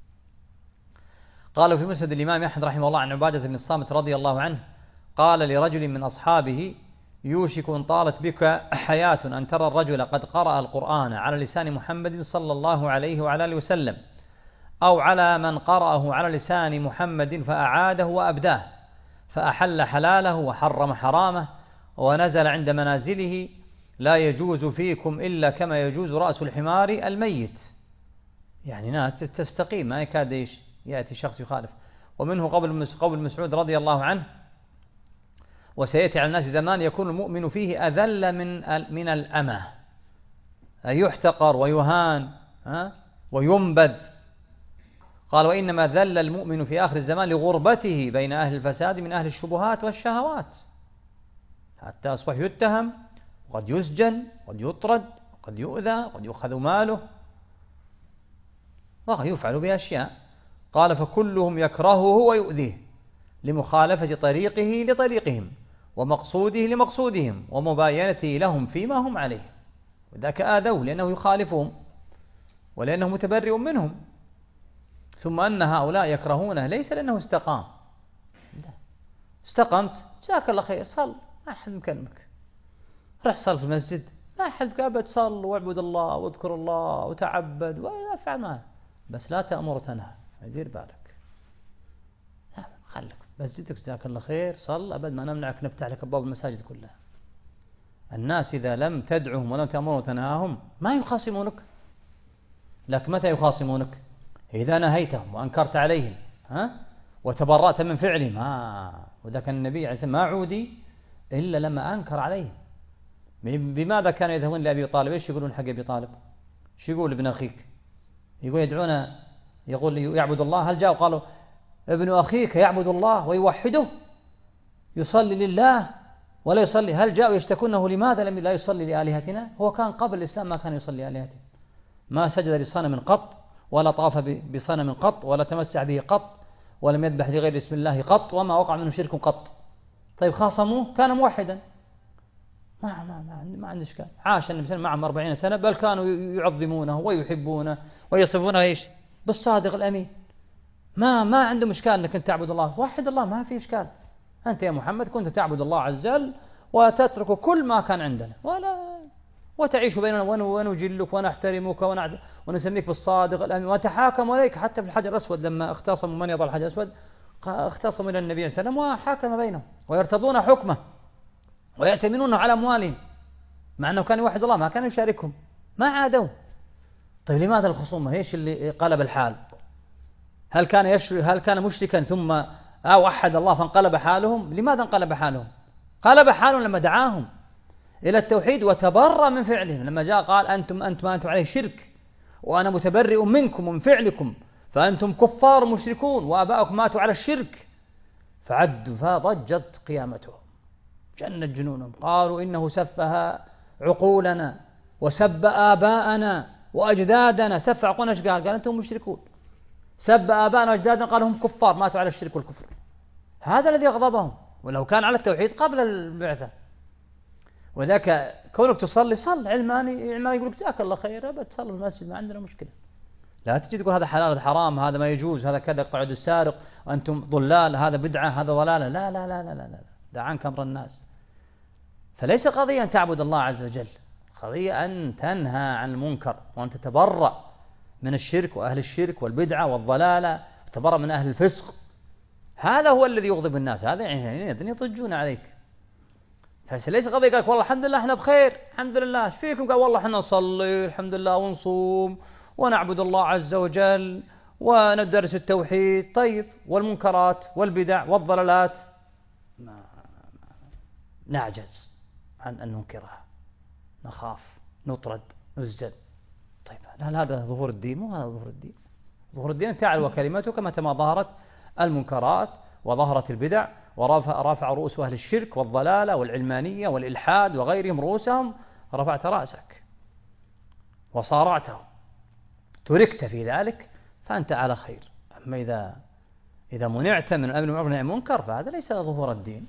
قال في مسند الإمام أحمد رحمه الله عن عبادة بن الصامت رضي الله عنه قال لرجل من أصحابه: يوشك إن طالت بك حياة أن ترى الرجل قد قرأ القرآن على لسان محمد صلى الله عليه وعلى آله وسلم، أو على من قرأه على لسان محمد فأعاده وأبداه، فأحل حلاله وحرم حرامه، ونزل عند منازله: لا يجوز فيكم إلا كما يجوز رأس الحمار الميت. يعني ناس تستقيم، ما يكاد يأتي شخص يخالف. ومنه قول مسعود رضي الله عنه: وسيأتي على الناس زمان يكون المؤمن فيه أذل من الأمة، يحتقر ويهان وينبذ. قال: وإنما ذل المؤمن في آخر الزمان لغربته بين أهل الفساد من أهل الشبهات والشهوات، حتى أصبح يتهم وقد يسجن وقد يطرد وقد يؤذى وقد يؤخذ ماله ويفعل بأشياء. قال: فكلهم يكرهه ويؤذيه لمخالفة طريقه لطريقهم ومقصوده لمقصودهم ومباينته لهم فيما هم عليه. وذاك آذوه لأنه يخالفهم ولأنه متبرئ منهم. ثم أن هؤلاء يكرهونه ليس لأنه استقام. استقمت جزاك الله خير، صل، ما أحد مكلمك، رح صل في المسجد، ما أحد بكابة، صل واعبد الله واذكر الله وتعبد وافعل معه، بس لا تأمر وتنهى، دير بالك، خلك مسجدك جزاك الله خير، صل، أبد ما نمنعك، نفتح لك أبواب المساجد كلها. الناس إذا لم تدعهم ولم تأمرهم وتنهاهم ما يخاصمونك، لكن متى يخاصمونك؟ إذا نهيتهم وأنكرت عليهم وتبرأت من فعلهم. وذاك النبي عليه السلام ما عودي إلا لما أنكر عليهم. بماذا كانوا يذهبون لأبي طالب؟ إيش يقولون حق أبي طالب؟ إيش يقول ابن أخيك؟ يقول يدعون، يقول يعبد الله. هل جاءوا قالوا ابن أخيك يعبد الله ويوحده يصلي لله ولا يصلي؟ هل جاءوا يشتكونه لماذا لم لا يصلي لآلهتنا؟ هو كان قبل الإسلام ما كان يصلي لآلهتنا، ما سجد لصنم قط، ولا طاف بصنم قط، ولا تمسح به قط، ولم يذبح لغير اسم الله قط، وما وقع منه شرك قط. طيب خاصموه، كان موحدا، ما عنده إشكال. عاش النبي صلى الله عليه وسلم معهم 40 سنة، بل كانوا يعظمونه ويحبونه ويصفونه إيش؟ بالصادق الأمين. ما عندهم إشكال أنك أنت تعبد الله، وحد الله، ما في إشكال. أنت يا محمد كنت تعبد الله عز وجل وتترك كل ما كان عندنا وتعيش بيننا ونجلك ونحترمك ونسميك بالصادق الأمين ونتحاكم إليك. حتى في الحجر الأسود لما اختصموا من يضع الحجر الأسود اختصموا إلى النبي صلى الله عليه وسلم وحاكم بينهم ويرتضون حكمه ويأتمنونه على أموالهم، مع أنه كان يوحد الله، ما كان يشاركهم، ما عادوا. طيب لماذا الخصومة؟ إيش اللي قلب الحال؟ هل كان مشركا ثم وحد الله فانقلب حالهم؟ لماذا انقلب حالهم؟ قلب حالهم لما دعاهم إلى التوحيد وتبرأ من فعلهم. لما جاء قال أنتم عليه شرك، وأنا متبرئ منكم ومن فعلكم، فأنتم كفار مشركون وآباؤكم ماتوا على الشرك. فضجت قيامتهم، جنت جنونهم، قالوا إنه سفه عقولنا وسب آباءنا وأجدادنا. سف عقولنا، ايش قال أنتم مشركون. سب آباءنا وأجدادنا، قال هم كفار ماتوا على الشرك والكفر. هذا الذي أغضبهم، ولو كان على التوحيد قبل البعثة. وذاك كونك تصلي، صل علماني يقول لك جزاك الله خير، بتصلي في المسجد ما عندنا مشكلة. لا تجي تقول هذا حلال هذا حرام، هذا ما يجوز، هذا كذا، يقطع يد السارق، وأنتم ضلال، هذا بدعة، هذا ضلالة. لا لا لا لا لا لا، دع عنك أمر الناس. فليس قضية أن تعبد الله عز وجل، قضية أن تنهى عن المنكر وأن تتبرأ من الشرك وأهل الشرك والبدعة والضلالة، وتبرأ من أهل الفسق. هذا هو الذي يغضب الناس، هذا يعني يضجون عليك. فليس قضية قالك والله الحمد لله احنا بخير، الحمد لله، ايش فيكم؟ قال والله احنا نصلي الحمد لله ونصوم ونعبد الله عز وجل وندرس التوحيد. طيب والمنكرات والبدع والضلالات نعجز عن أن ننكرها، نخاف، نطرد، نسجد. طيب هل هذا ظهور الدين؟ مو هذا ظهور الدين. ظهور الدين تعلو كلمته متى ما ظهرت المنكرات وظهرت البدع ورفع رؤوس أهل الشرك والضلالة والعلمانية والإلحاد وغيرهم رؤوسهم، رفعت رأسك وصارعتهم، تركت في ذلك فأنت على خير. أما إذا منعت من الأمر بالمعروف والنهي عن المنكر فهذا ليس ظهور الدين.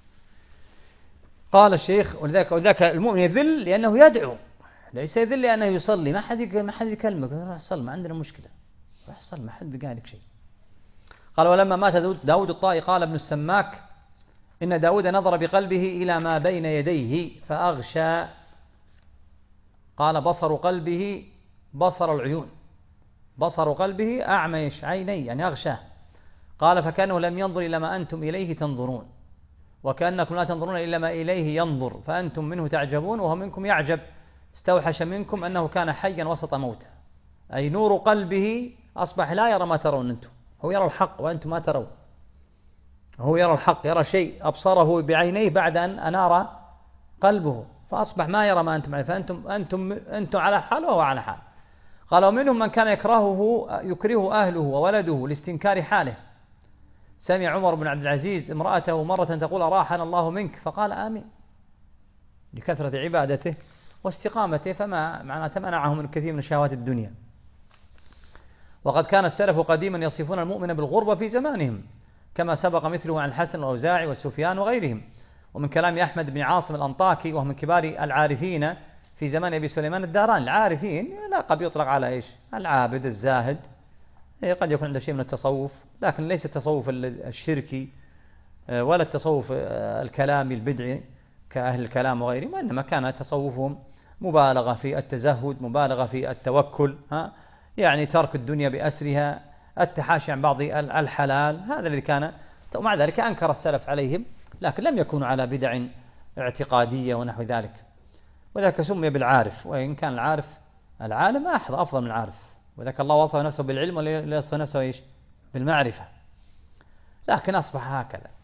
قال الشيخ وذاك المؤمن يذل لأنه يدعو، ليس يذل لأنه يصلي. ما حد يكلمك، روح صل، ما عندنا مشكلة، روح صل، ما حد قال لك شيء. قال ولما مات داود الطائي قال ابن السماك إن داود نظر بقلبه إلى ما بين يديه فأغشى. قال بصر قلبه بصر العيون، بصر قلبه أعميش عيني، يعني أغشاه. قال فكانه لم ينظر إلى ما أنتم إليه تنظرون، وكأنكم لا تنظرون إلا ما إليه ينظر، فأنتم منه تعجبون وهو منكم يعجب. استوحش منكم أنه كان حيا وسط موته، أي نور قلبه أصبح لا يرى ما ترون أنتم، هو يرى الحق وأنتم ما ترون. هو يرى الحق، يرى شيء أبصره بعينيه بعد أن أنار قلبه، فأصبح ما يرى ما أنتم عليه، فأنتم على حال وهو على حال. قال ومنهم من كان يكرهه أهله وولده لاستنكار حاله. سمع عمر بن عبد العزيز امرأته مرة تقول أراحنا الله منك، فقال آمين، لكثرة عبادته واستقامته، فما معناته منعه من كثير من شهوات الدنيا. وقد كان السلف قديما يصفون المؤمن بالغربة في زمانهم، كما سبق مثله عن الحسن والأوزاعي والسفيان وغيرهم. ومن كلام أحمد بن عاصم الأنطاكي وهو من كبار العارفين في زمان أبي سليمان الداراني. العارفين لا قد يطلق على إيش؟ العابد الزاهد، قد يكون عنده شيء من التصوف، لكن ليس التصوف الشركي ولا التصوف الكلامي البدعي كأهل الكلام وغيرهم، وإنما كان تصوفهم مبالغة في التزهد، مبالغة في التوكل، يعني ترك الدنيا بأسرها، التحاشي عن بعض الحلال، هذا الذي كان. ومع ذلك أنكر السلف عليهم، لكن لم يكونوا على بدع اعتقادية ونحو ذلك، وذلك سمي بالعارف. وإن كان العالم أفضل من العارف، وذلك الله وصف نفسه بالعلم ولا يصف نفسه إيش؟ بالمعرفة، لكن أصبح هكذا.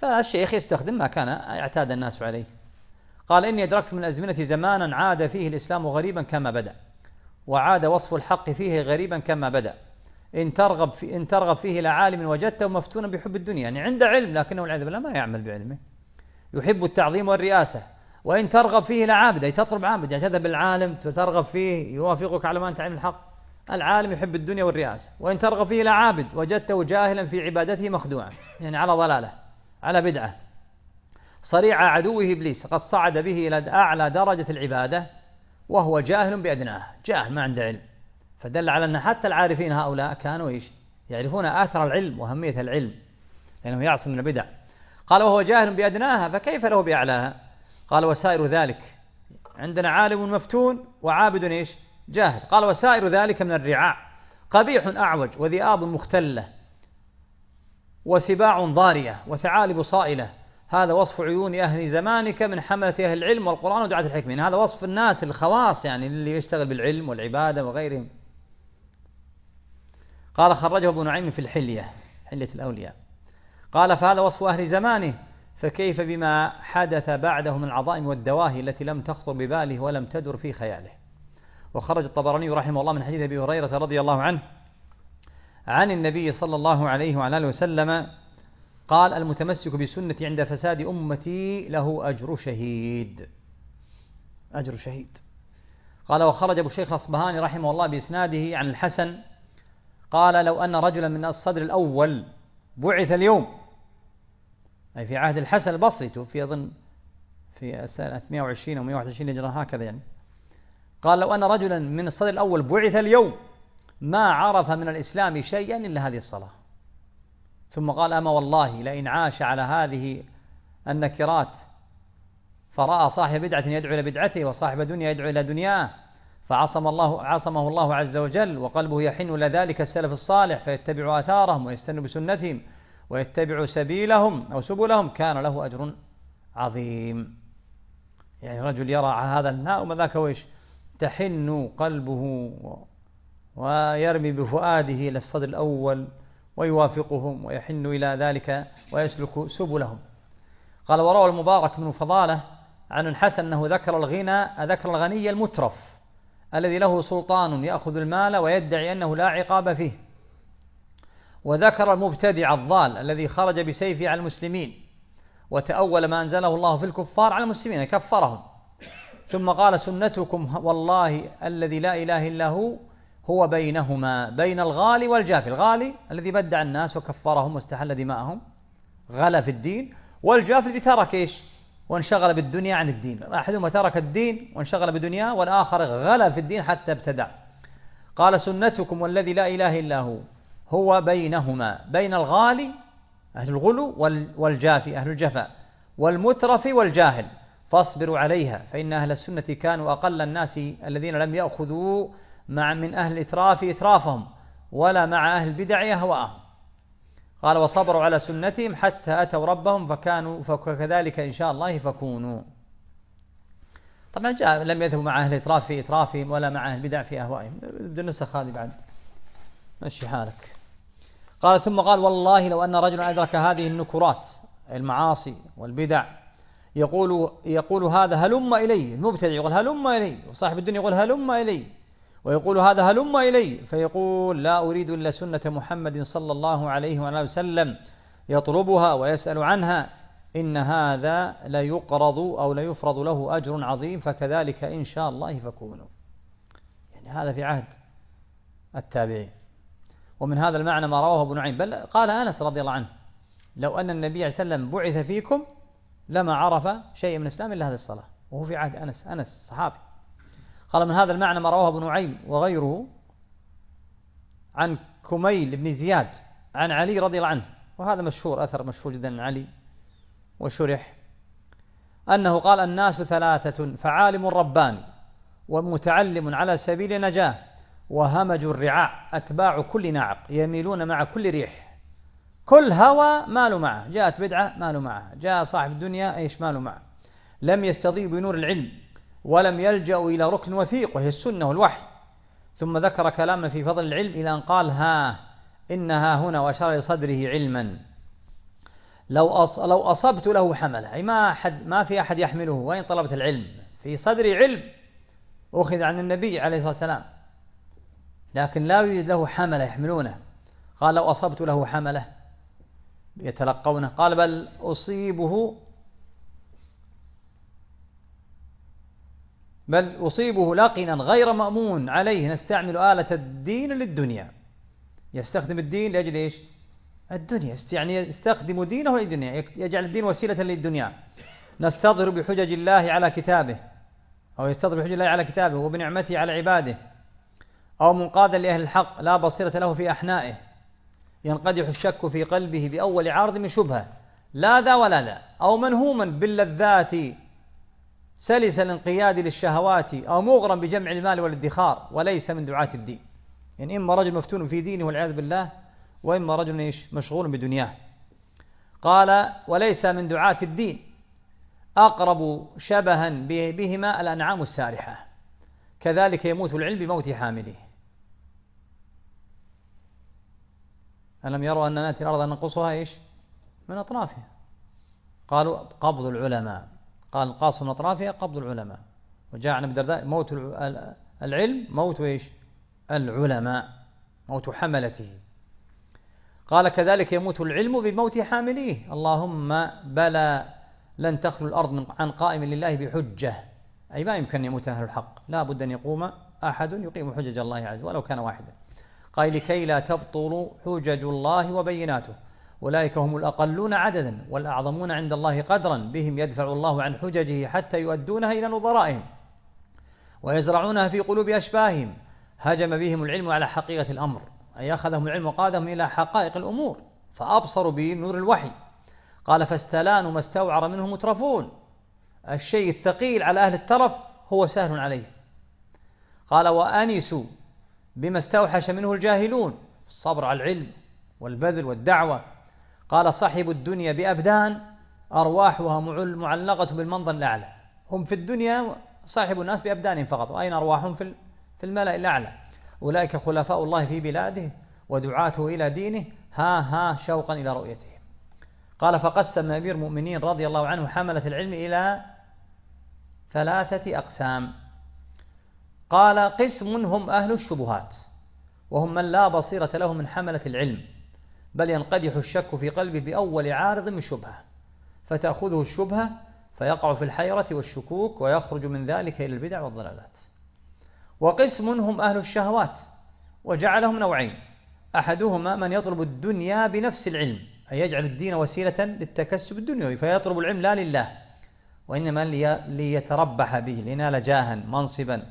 فالشيخ يستخدم ما كان اعتاد الناس عليه. قال: إني أدركت من الأزمنة زمانا عاد فيه الإسلام غريبا كما بدأ، وعاد وصف الحق فيه غريبا كما بدأ. إن ترغب فيه لعالم وجدته مفتونا بحب الدنيا، يعني عنده علم لكنه والعياذ بالله ما يعمل بعلمه، يحب التعظيم والرئاسة. وإن ترغب فيه لعابد، أي تطلب عابد، يعني تذهب بالعالم ترغب فيه يوافقك على ما أنت علم الحق. العالم يحب الدنيا والرئاسة. وإن ترغب فيه لعابد وجدته جاهلا في عبادته مخدوعا، يعني على ضلالة، على بدعة. صريع عدوه إبليس قد صعد به إلى أعلى درجة العبادة وهو جاهل بأدناها، جاهل ما عنده علم. فدل على أن حتى العارفين هؤلاء كانوا يعرفون آثر العلم وأهمية العلم، لأنه يعصم من البدع. قال: وهو جاهل بأدناها فكيف له بأعلاها؟ قال: وسائر ذلك، عندنا عالم مفتون وعابد جاهل. قال: وسائر ذلك من الرعاع قبيح أعوج وذئاب مختلة وسباع ضارية وثعالب صائلة. هذا وصف عيون أهل زمانك من حملة أهل العلم والقرآن ودعاة الحكمة. هذا وصف الناس الخواص، يعني اللي يشتغل بالعلم والعبادة وغيرهم. قال: خرجه ابن نعيم في الحلية، حلية الأولياء. قال: فهذا وصف أهل زمانه، فكيف بما حدث بعده من العظائم والدواهي التي لم تخطر بباله ولم تدر في خياله. وخرج الطبراني رحمه الله من حديث أبي هريرة رضي الله عنه عن النبي صلى الله عليه وعلى آله وسلم قال: المتمسك بسنتي عند فساد أمتي له أجر شهيد. أجر شهيد. قال: وخرج أبو الشيخ الأصبهاني رحمه الله بإسناده عن الحسن قال: لو أن رجلا من الصدر الأول بعث اليوم، أي في عهد الحسن البصري، في أظن في سنة 120 أو 121 هجرة هكذا يعني. قال: لو أن رجلا من الصدر الأول بعث اليوم ما عرف من الإسلام شيئا إلا هذه الصلاة. ثم قال: أما والله لئن عاش على هذه النكرات فرأى صاحب بدعة يدعو إلى بدعته وصاحب دنيا يدعو إلى دنياه عصمه الله عز وجل وقلبه يحن إلى ذلك السلف الصالح فيتبع آثارهم ويستن بسنتهم ويتبع سبيلهم أو سبلهم كان له أجر عظيم. يعني رجل يرى هذا الماء وذاك تحن قلبه ويرمي بفؤاده إلى الصدر الأول ويوافقهم ويحن إلى ذلك ويسلك سبلهم. قال: وروى المبارك بن فضالة عن الحسن أنه ذكر الغني المترف الذي له سلطان يأخذ المال ويدعي أنه لا عقاب فيه، وذكر المبتدع الضال الذي خرج بسيفه على المسلمين وتأول ما أنزله الله في الكفار على المسلمين كفرهم. ثم قال: سنتكم والله الذي لا إله إلا هو بينهما، بين الغالي والجافي. الغالي الذي بدع الناس وكفرهم واستحل دماءهم، غلا في الدين، والجافي الذي ترك وانشغل بالدنيا عن الدين. أحدهما ترك الدين وانشغل بدنياه، والآخر غلا في الدين حتى ابتدع. قال: سنتكم والذي لا إله إلا هو بينهما، بين الغالي أهل الغلو والجافي أهل الجفاء والمترف والجاهل، فاصبروا عليها فإن أهل السنة كانوا أقل الناس الذين لم يأخذوا من أهل الإتراف إترافهم ولا مع أهل البدع أهواءهم. قال: وصبروا على سنتهم حتى أتوا ربهم فكذلك إن شاء الله فكونوا. طبعا لم يذهبوا مع أهل الإتراف في إترافهم ولا مع أهل البدع في أهوائهم. بدون نسخ هذه بعد مشي حالك. قال: ثم قال: والله لو أن رجلا أدرك هذه النكرات المعاصي والبدع يقول هذا هلم إلي، المبتدع يقول هلم إلي، وصاحب الدنيا يقول هلم إلي، ويقول هذا هلم إلي، فيقول لا أريد إلا سنة محمد صلى الله عليه وآله وسلم يطلبها ويسأل عنها، إن هذا لا يقرض أو لا يفرض له أجر عظيم فكذلك إن شاء الله فكونوا. يعني هذا في عهد التابعين. ومن هذا المعنى ما رواه ابن نعيم، بل قال أنس رضي الله عنه: لو أن النبي عليه وسلم بعث فيكم لما عرف شيء من الإسلام إلا هذه الصلاة، وهو في عهد أنس صحابي. قال: من هذا المعنى ما رواه ابن نعيم وغيره عن كميل بن زياد عن علي رضي الله عنه، وهذا مشهور، أثر مشهور جدا عن علي وشرح، أنه قال: الناس ثلاثة، فعالم رباني ومتعلم على سبيل نجاة وهمج الرعاع أتباع كل ناعق يميلون مع كل ريح، كل هوى مالوا معه، جاءت بدعة مالوا معه، جاء صاحب الدنيا إيش مالوا معه، لم يستضيء بنور العلم ولم يلجأوا إلى ركن وثيق وهي السنة والوحي. ثم ذكر كلاما في فضل العلم إلى أن قال: إنها هنا وأشار لصدره علما لو أصبت له حملة، أي ما في أحد يحمله، وين طلبة العلم؟ في صدري علم أخذ عن النبي عليه الصلاة والسلام، لكن لا يوجد له حملة يحملونه. قال لو أصبت له حملة يتلقونه، قال بل أصيبه لقنا غير مأمون عليه، نستعمل آلة الدين للدنيا. يستخدم الدين لأجل إيش؟ الدنيا، يعني يستخدم دينه للدنيا، يجعل الدين وسيلة للدنيا. نستظهر بحجج الله على كتابه، أو يستظهر بحجج الله على كتابه وبنعمته على عباده، أو منقادا لأهل الحق لا بصيرة له في أحنائه، ينقدح الشك في قلبه بأول عارض من شبهة، لا ذا ولا ذا، أو منهوما باللذات سلس الانقياد للشهوات، أو مغرم بجمع المال والادخار، وليس من دعاة الدين. يعني إما رجل مفتون في دينه والعياذ بالله، وإما رجل مشغول بدنياه. قال وليس من دعاة الدين، أقرب شبها بهما الأنعام السارحة، كذلك يموت العلم بموت حامله. ألم يروا أن نأتي الأرض ننقصها إيش؟ من أطرافها. قالوا قبض العلماء، قال القاص من أطرافها قبض العلماء. وجاء عن ابن الدرداء موت العلم موت إيش؟ العلماء، موت حملته. قال كذلك يموت العلم بموت حامليه. اللهم بلى لن تخلو الأرض عن قائم لله بحجة، أي ما يمكن يموت أهل الحق، لا بد أن يقوم أحد يقيم حجج الله عز ولو كان واحدا. قال لكي لا تبطل حجج الله وبيناته، أولئك هم الأقلون عددا والأعظمون عند الله قدرا، بهم يدفع الله عن حججه حتى يؤدونها إلى نظرائهم ويزرعونها في قلوب أشباههم. هجم بهم العلم على حقيقة الأمر، أي أخذهم العلم وقادهم إلى حقائق الأمور، فأبصروا بنور الوحي. قال فاستلانوا ما استوعر منه مترفون، الشيء الثقيل على أهل الترف هو سهل عليه. قال وأنسوا بما استوحش منه الجاهلون، الصبر على العلم والبذل والدعوة. قال صاحب الدنيا بأبدان أرواحها معلقة بالمنظر الأعلى، هم في الدنيا صاحب الناس بأبدانهم فقط، وأين أرواحهم؟ في الملأ الأعلى. أولئك خلفاء الله في بلاده ودعاته إلى دينه، ها شوقا إلى رؤيته. قال فقسم أمير المؤمنين رضي الله عنه حملة العلم إلى 3 أقسام. قال قسم هم أهل الشبهات، وهم من لا بصيرة له من حملة العلم، بل ينقدح الشك في قلبه بأول عارض من شبهة، فتأخذه الشبهة فيقع في الحيرة والشكوك، ويخرج من ذلك إلى البدع والضلالات. وقسم هم أهل الشهوات، وجعلهم نوعين: أحدهما من يطلب الدنيا بنفس العلم، أي يجعل الدين وسيلة للتكسب الدنيوي، فيطلب العلم لا لله وإنما ليتربح به، لينال جاها منصبا،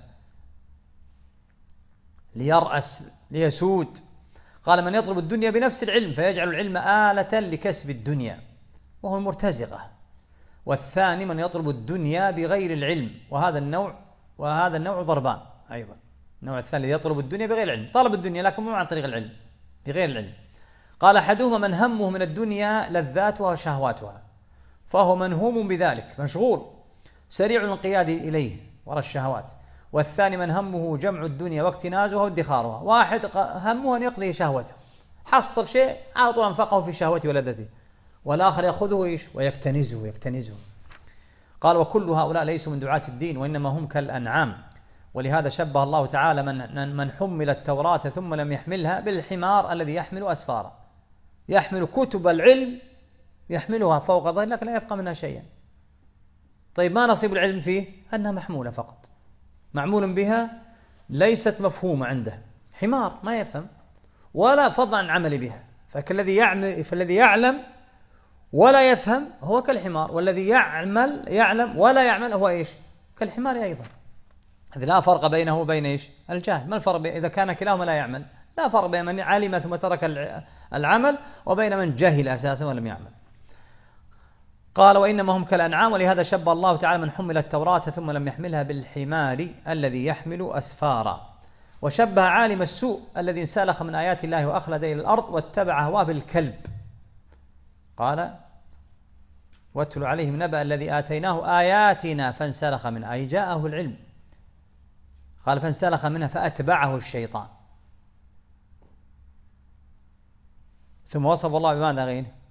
ليرأس، ليسود. قال من يطلب الدنيا بنفس العلم فيجعل العلم آلة لكسب الدنيا، وهو المرتزقة. والثاني من يطلب الدنيا بغير العلم، وهذا النوع ضربان أيضا. النوع الثاني يطلب الدنيا بغير العلم، طلب الدنيا لكن مو عن طريق العلم، بغير العلم. قال أحدهما من همه من الدنيا لذاتها وشهواتها، فهو منهوم بذلك، مشغول سريع الانقياد إليه وراء الشهوات. والثاني من همه جمع الدنيا واكتنازها وادخارها، واحد همه أن يقضي شهوته، حصل شيء على طول أنفقه في شهوته ولذته، والآخر يأخذه إيش؟ ويكتنزه. قال وكل هؤلاء ليسوا من دعاة الدين، وإنما هم كالأنعام. ولهذا شبه الله تعالى من حمل التوراة ثم لم يحملها بالحمار الذي يحمل أسفارا، يحمل كتب العلم، يحملها فوق ظهره لكن لا يفقه منها شيئا. طيب ما نصيب العلم فيه؟ أنها محمولة فقط، معمول بها، ليست مفهومة عنده، حمار ما يفهم ولا فضل عن عمل بها. فالذي يعلم ولا يفهم هو كالحمار، والذي يعلم ولا يعمل هو إيش؟ كالحمار أيضا. هذا لا فرق بينه وبين إيش؟ الجاهل. ما الفرق إذا كان كلاهما لا يعمل؟ لا فرق بين من علم ثم ترك العمل وبين من جهل أساسا ولم يعمل. قال وإنما هم كالأنعام، ولهذا شبه الله تعالى من حمل التوراة ثم لم يحملها بالحمار الذي يحمل أسفارا. وشبه عالم السوء الذي انسلخ من آيات الله وأخلد إلى الأرض واتبع هواه بالكلب. قال واتل عليهم نبأ الذي آتيناه آياتنا فانسلخ منها، أي جاءه العلم. قال فانسلخ منها فأتبعه الشيطان. ثم وصف الله بماذا غيره؟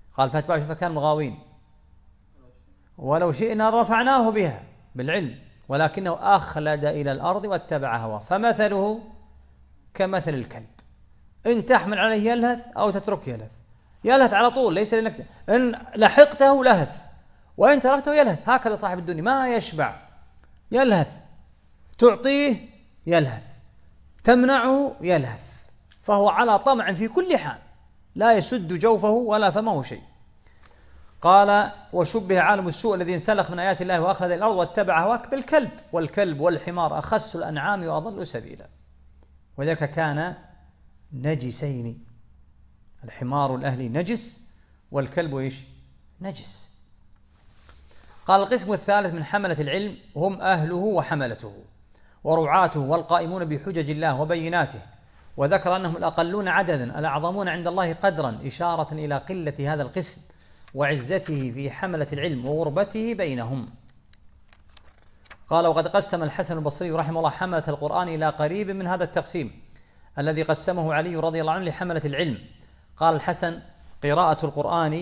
قال فاتبعوا فكان مغاوين ولو شئنا رفعناه بها بالعلم ولكنه أخلد إلى الأرض واتبع هواه فمثله كمثل الكلب إن تحمل عليه يلهث أو تترك يلهث، يلهث على طول ليس لنك، إن لحقته لهث وإن تركته يلهث. هكذا صاحب الدنيا ما يشبع، يلهث، تعطيه يلهث، تمنعه يلهث، فهو على طمع في كل حال لا يسد جوفه ولا فمه شيء. قال وشبه عالم السوء الذي انسلخ من آيات الله وأخذ الأرض واتبع هواك بالكلب، والكلب والحمار أخس الأنعام وأضل سبيلا، وذلك كان نجسين، الحمار الأهلي نجس والكلب إيش؟ نجس. قال القسم الثالث من حملة العلم هم أهله وحملته ورعاته والقائمون بحجج الله وبيناته، وذكر أنهم الأقلون عددا الأعظمون عند الله قدرا، إشارة إلى قلة هذا القسم وعزته في حملة العلم وغربته بينهم. قال وقد قسم الحسن البصري رحمه الله حملة القرآن إلى قريب من هذا التقسيم الذي قسمه علي رضي الله عنه لحملة العلم. قال الحسن قراءة القرآن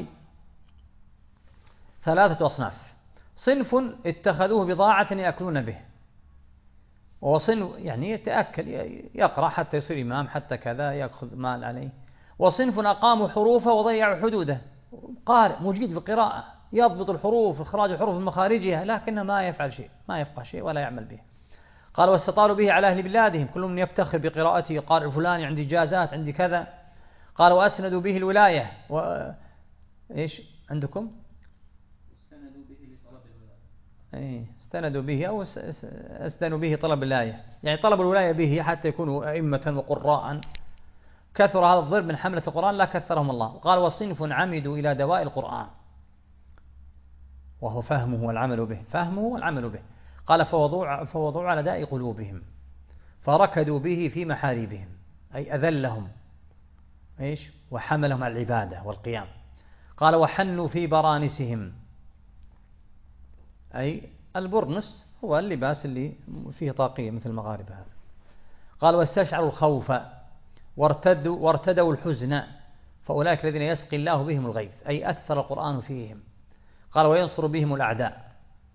3 أصناف: صنف اتخذوه بضاعة يأكلون به، وصنف يعني يتأكل يقرأ حتى يصير إمام حتى كذا يأخذ مال عليه، وصنف أقاموا حروفه وضيعوا حدوده، قارئ مجيد في القراءة يضبط الحروف إخراج الحروف من مخارجها لكنه ما يفعل شيء، ما يفقه شيء ولا يعمل به. قال واستطالوا به على أهل بلادهم، كل من يفتخر بقراءته، قارئ فلان عندي إجازات عندي كذا. قال وأسندوا به الولاية إيش عندكم؟ استندوا به لطلب الولاية، استندوا به أو استندوا به طلب الولاية، يعني طلب الولاية به حتى يكونوا أئمة وقراء. كثر هذا الضرب من حملة القرآن لا كثرهم الله. قال وصنف عمدوا إلى دواء القرآن وهو فهمه والعمل به، فهمه والعمل به. قال فوضعوا على داء قلوبهم فركدوا به في محاريبهم، أي أذلهم إيش وحملهم على العبادة والقيام. قال وحنوا في برانسهم، أي البرنس هو اللباس اللي فيه طاقية مثل المغاربة هذا. قال واستشعروا الخوف وارتدوا الحزن، فأولئك الذين يسقي الله بهم الغيث، أي أثر القرآن فيهم. قال وينصر بهم الأعداء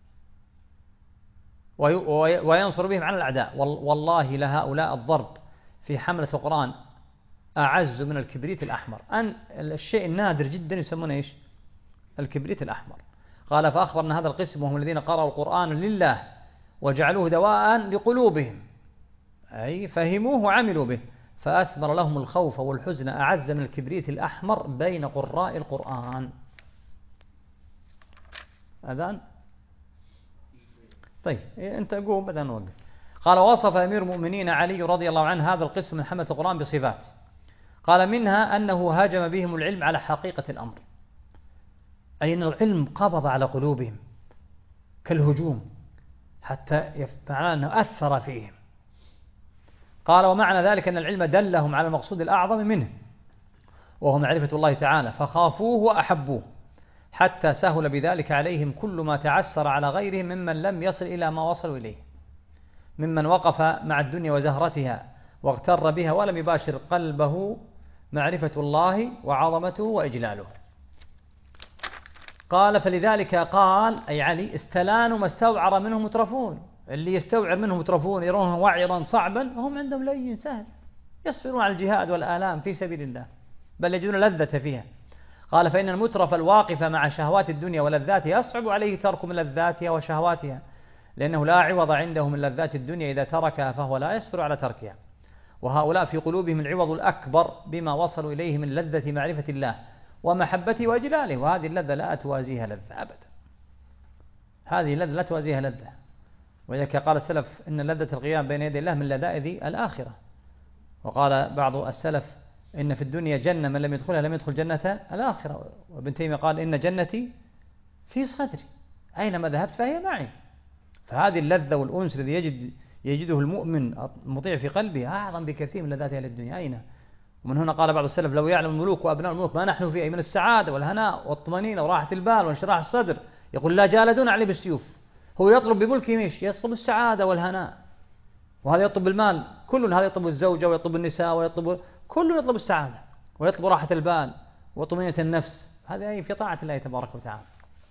وينصر بهم على الأعداء. والله لهؤلاء الضرب في حملة القرآن أعز من الكبريت الأحمر، أن الشيء النادر جدا يسمونه إيش؟ الكبريت الأحمر. قال فأخبرنا هذا القسم وهم الذين قرأوا القرآن لله وجعلوه دواء لقلوبهم، أي فهموه وعملوا به، فأثمر لهم الخوف والحزن أعز من الكبريت الأحمر بين قراء القرآن. أذان طيب أنت قوم بدأ نوقف. قال وصف أمير المؤمنين علي رضي الله عنه هذا القسم من حملة القرآن بصفات، قال منها أنه هاجم بهم العلم على حقيقة الأمر، أي أن العلم قبض على قلوبهم كالهجوم حتى معناه أنه أثر فيهم. قال ومعنى ذلك أن العلم دلهم على المقصود الأعظم منه وهو معرفة الله تعالى، فخافوه وأحبوه حتى سهل بذلك عليهم كل ما تعسر على غيرهم ممن لم يصل إلى ما وصلوا إليه، ممن وقف مع الدنيا وزهرتها واغتر بها ولم يباشر قلبه معرفة الله وعظمته وإجلاله. قال فلذلك قال أي علي استلانوا ما استوعر منهم مترفون، اللي يستوعر منهم مترفون يرونه وعرا صعبا هم عندهم لين سهل، يصبرون على الجهاد والآلام في سبيل الله بل يجدون لذة فيها. قال فإن المترف الواقف مع شهوات الدنيا ولذاتها يصعب عليه ترك من لذاتها وشهواتها، لأنه لا عوض عنده من لذات الدنيا إذا تركها فهو لا يصبر على تركها، وهؤلاء في قلوبهم العوض الأكبر بما وصلوا إليه من لذة معرفة الله ومحبته وإجلاله، وهذه اللذة لا توازيها لذة أبدا، هذه اللذة لا توازيها لذة. ولذلك قال السلف إن لذة القيام بين يدي الله من لذائذ الآخرة. وقال بعض السلف إن في الدنيا جنة من لم يدخلها لم يدخل جنة الآخرة. وابن تيمية قال إن جنتي في صدري أينما ذهبت فهي معي. فهذه اللذة والأنس الذي يجده المؤمن المطيع في قلبه أعظم بكثير من لذات أهل الدنيا. أين؟ ومن هنا قال بعض السلف لو يعلم الملوك وأبناء الملوك ما نحن فيه من السعادة والهناء والطمأنينة وراحة البال وانشراح الصدر يقول لا جالدون عليه بالسيوف. هو يطلب بملكه مش يطلب السعادة والهناء، وهذا يطلب المال، كل هذا يطلب الزوجة ويطلب النساء ويطلب كل يطلب السعادة ويطلب راحة البال وطمأنينة النفس هذا أي في طاعة الله تبارك وتعالى.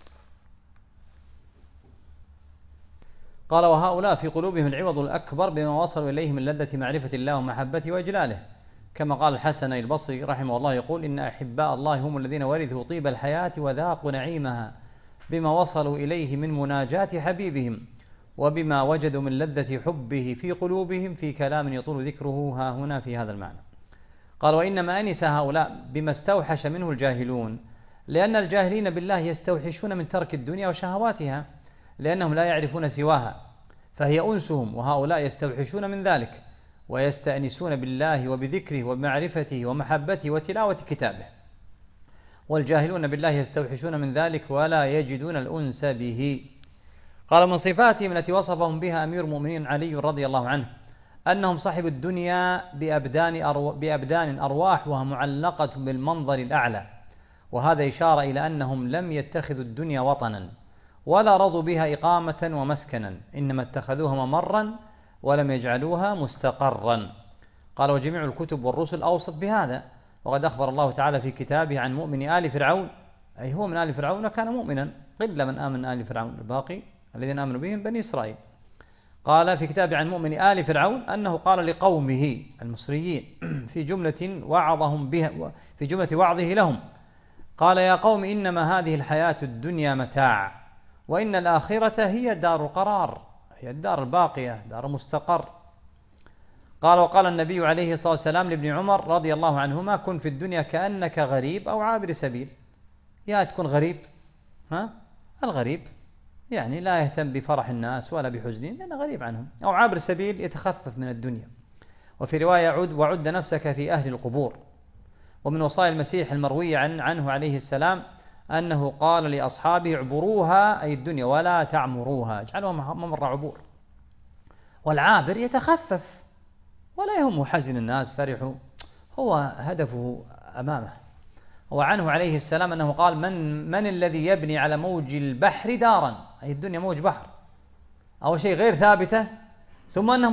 قال وهؤلاء في قلوبهم العوض الأكبر بما وصلوا إليه من لذة معرفة الله ومحبته وإجلاله، كما قال الحسن البصري رحمه الله يقول إن أحباء الله هم الذين ورثوا طيب الحياة وذاقوا نعيمها بما وصلوا إليه من مناجاة حبيبهم وبما وجدوا من لذة حبه في قلوبهم في كلام يطول ذكره ها هنا في هذا المعنى. قال وإنما أنس هؤلاء بما استوحش منه الجاهلون، لأن الجاهلين بالله يستوحشون من ترك الدنيا وشهواتها لأنهم لا يعرفون سواها، فهي أنسهم، وهؤلاء يستوحشون من ذلك ويستأنسون بالله وبذكره وبمعرفته ومحبته وتلاوة كتابه، والجاهلون بالله يستوحشون من ذلك ولا يجدون الأنس به. قال من صفاتهم التي وصفهم بها أمير المؤمنين علي رضي الله عنه أنهم صاحب الدنيا بأبدان أرواحها معلقة بالمنظر الأعلى، وهذا إشارة إلى أنهم لم يتخذوا الدنيا وطنا ولا رضوا بها إقامة ومسكنا، إنما اتخذوها ممرا ولم يجعلوها مستقرا. قال وجميع الكتب والرسل أوصت بهذا، وقد أخبر الله تعالى في كتابه عن مؤمن آل فرعون، أي هو من آل فرعون كان مؤمنا، قل من آمن آل فرعون، الباقي الذين آمنوا بهم بني إسرائيل. قال في كتابه عن مؤمن آل فرعون أنه قال لقومه المصريين في جملة وعظه لهم، قال يا قوم إنما هذه الحياة الدنيا متاع، وإن الآخرة هي دار القرار، هي الدار الباقية، دار مستقر. قال وقال النبي عليه الصلاة والسلام لابن عمر رضي الله عنهما كن في الدنيا كأنك غريب أو عابر سبيل. يا تكون غريب، الغريب يعني لا يهتم بفرح الناس ولا بحزنهم لأنه غريب عنهم، أو عابر سبيل يتخفف من الدنيا. وفي رواية وعد نفسك في أهل القبور. ومن وصايا المسيح المروية عنه عليه السلام أنه قال لأصحابه اعبروها أي الدنيا ولا تعمروها، اجعلوها ممر عبور. والعابر يتخفف ولا يهمه حزن الناس فرحوا، هو هدفه أمامه. وعنه عليه السلام أنه قال من الذي يبني على موج البحر دارا، أي الدنيا موج بحر أو شيء غير ثابتة، ثم أنها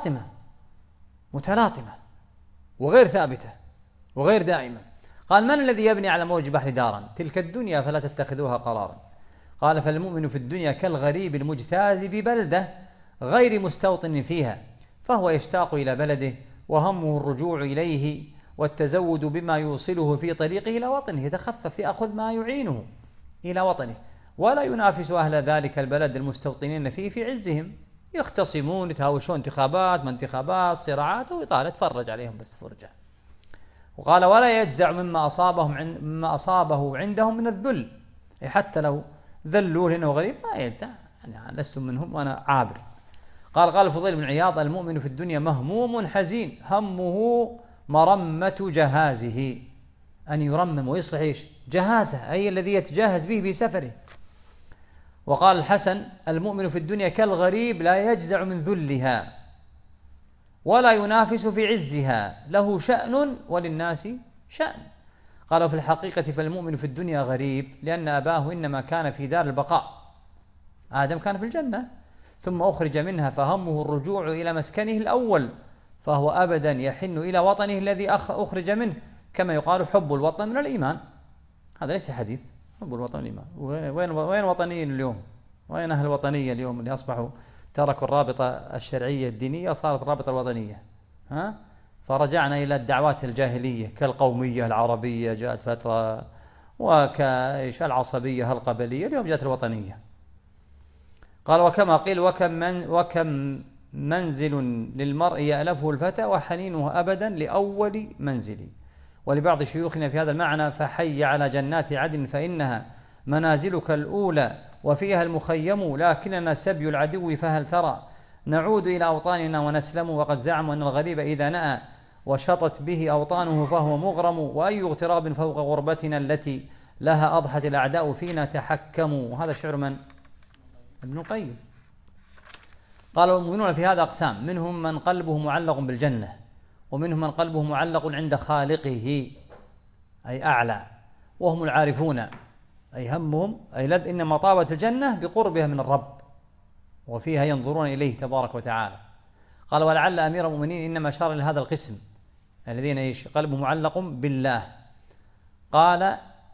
متلاطمة وغير ثابتة وغير دائمة. قال من الذي يبني على موج البحر دارا، تلك الدنيا فلا تتخذوها قرارا. قال فالمؤمن في الدنيا كالغريب المجتاز ببلدة غير مستوطن فيها، فهو يشتاق إلى بلده وهمه الرجوع إليه والتزود بما يوصله في طريقه إلى وطنه، يتخفف يأخذ ما يعينه إلى وطنه، ولا ينافس أهل ذلك البلد المستوطنين فيه في عزهم، يختصمون يتهاوشون انتخابات ما انتخابات صراعات ويطالع تفرج عليهم بس فرجة. وقال ولا يجزع مما أصابه عندهم من الذل، حتى لو ذلوا لأنه غريب ما يجزع، يعني لستم منهم وأنا عابر. قال الفضيل بن عياض المؤمن في الدنيا مهموم حزين، همه مرمة جهازه، أن يرمم ويصلح جهازه أي الذي يتجهز به بسفره. وقال الحسن المؤمن في الدنيا كالغريب لا يجزع من ذلها ولا ينافس في عزها، له شأن وللناس شأن. قالوا في الحقيقة فالمؤمن في الدنيا غريب لأن أباه إنما كان في دار البقاء، آدم كان في الجنة ثم أخرج منها، فهمه الرجوع إلى مسكنه الأول، فهو أبدا يحن إلى وطنه الذي أخرج منه، كما يقال حب الوطن من الإيمان. هذا ليس حديث، حب الوطن الإيمان. وين وطنيين اليوم؟ وين أهل الوطنية اليوم اللي أصبحوا تركوا الرابطة الشرعية الدينية وصارت الرابطة الوطنية؟ فرجعنا إلى الدعوات الجاهلية كالقومية العربية جاءت فترة، وكإيش العصبية القبلية، اليوم جاءت الوطنية. قال وكما قيل وكم منزل للمرء يألفه الفتى وحنينه أبدا لأول منزل. ولبعض شيوخنا في هذا المعنى فحي على جنات عدن فإنها منازلك الأولى وفيها المخيم، لكننا سبي العدو فهل ترى نعود إلى أوطاننا ونسلم، وقد زعموا أن الغريب إذا نأى وشطت به أوطانه فهو مغرم، وأي اغتراب فوق غربتنا التي لها أضحت الأعداء فينا تحكموا. وهذا شعر من؟ ابن القيم. قال المؤمنون في هذا أقسام، منهم من قلبه معلق بالجنة، ومنهم من قلبه معلق عند خالقه أي أعلى، وهم العارفون أي همهم أي إنما طابت الجنة بقربها من الرب وفيها ينظرون إليه تبارك وتعالى. قال ولعل أمير المؤمنين إنما أشار لهذا القسم الذين قلبه معلق بالله. قال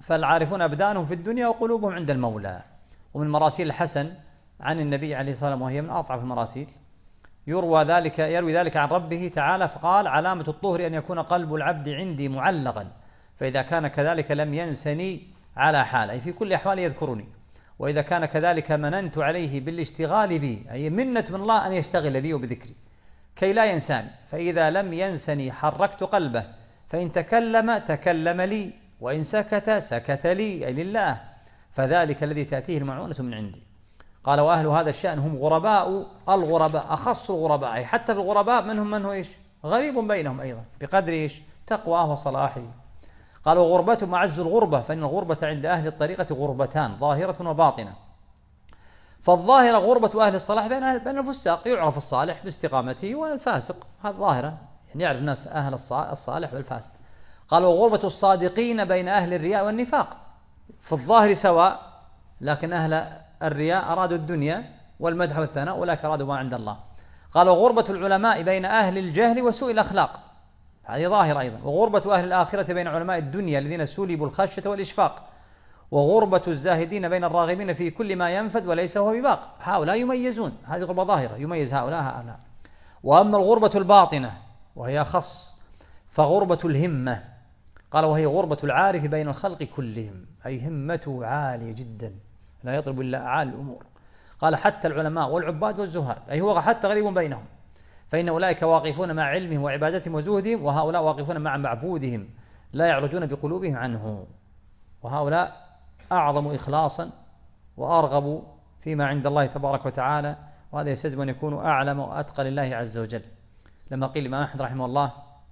فالعارفون أبدانهم في الدنيا وقلوبهم عند المولى. ومن مراسيل الحسن عن النبي عليه الصلاة والسلام، وهي من أضعف المراسيل، يروي ذلك عن ربه تعالى فقال: علامة الطهر أن يكون قلب العبد عندي معلقا، فإذا كان كذلك لم ينسني على حال، أي في كل أحوال يذكرني، وإذا كان كذلك مننت عليه بالاشتغال بي، أي منة من الله أن يشتغل بي وبذكري كي لا ينساني، فإذا لم ينسني حركت قلبه، فإن تكلم تكلم لي، وإن سكت سكت لي، أي لله، فذلك الذي تأتيه المعونة من عندي. قال: وأهل هذا الشأن هم غرباء الغرباء، أخص الغرباء، أي حتى في الغرباء منهم من هو إيش؟ غريب بينهم أيضا بقدر إيش؟ تقواه وصلاحه. قال: وغربتهم أعز الغربة، فإن الغربة عند أهل الطريقة غربتان، ظاهرة وباطنة. فالظاهرة غربة أهل الصلاح بين الفساق، يعرف الصالح باستقامته والفاسق، هذا ظاهرة، يعني يعرف الناس أهل الصالح والفاسق. قال: وغربة الصادقين بين أهل الرياء والنفاق، في الظاهر سواء، لكن أهل الرياء أرادوا الدنيا والمدح والثناء، ولكن أرادوا ما عند الله. قال: وغربة العلماء بين أهل الجهل وسوء الأخلاق، هذه ظاهرة أيضا. وغربة أهل الآخرة بين علماء الدنيا الذين سلبوا الخشية والإشفاق. وغربة الزاهدين بين الراغبين في كل ما ينفد وليس هو بباق، هؤلاء يميزون، هذه غربة ظاهرة يميز هؤلاء. وأما الغربة الباطنة وهي أخص، فغربة الهمة، قال: وهي غربة العارف بين الخلق كلهم، أي همته عالية جدا، لا يطلب إلا أعالي الأمور. قال: حتى العلماء والعباد والزهاد، أي هو حتى غريب بينهم، فإن أولئك واقفون مع علمهم وعبادتهم وزهدهم، وهؤلاء واقفون مع معبودهم لا يعرجون بقلوبهم عنه، وهؤلاء أعظم إخلاصا وأرغب فيما عند الله تبارك وتعالى، وهذا يستلزم أن يكونوا أعلم وأتقى لله عز وجل. لما قيل الإمام أحمد رحمه الله،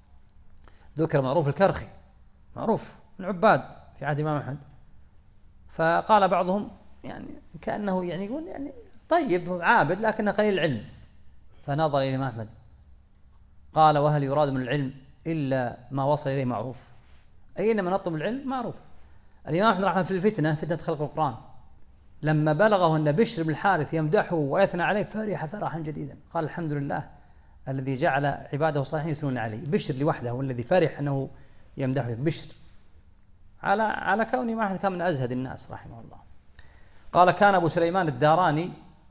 ذكر معروف الكرخي، معروف من عباد في عهد الإمام أحمد، فقال بعضهم يعني كأنه يعني يقول يعني طيب عابد لكنه قليل العلم، فنظر إلى الإمام أحمد قال: وهل يراد من العلم إلا ما وصل إليه معروف؟ أي إنما نطلب العلم معروف. الإمام أحمد رحمه في فتنة خلق القرآن، لما بلغه أن بشر بن الحارث يمدحه ويثنى عليه فرح فرحا جديدا، قال: الحمد لله الذي جعل عباده الصالحين يثنون عليه. بشر لوحده هو الذي فرح أنه يمدحه، بشر على كونه ما كان من أزهد الناس رحمه الله. قال: كان أبو سليمان الداراني،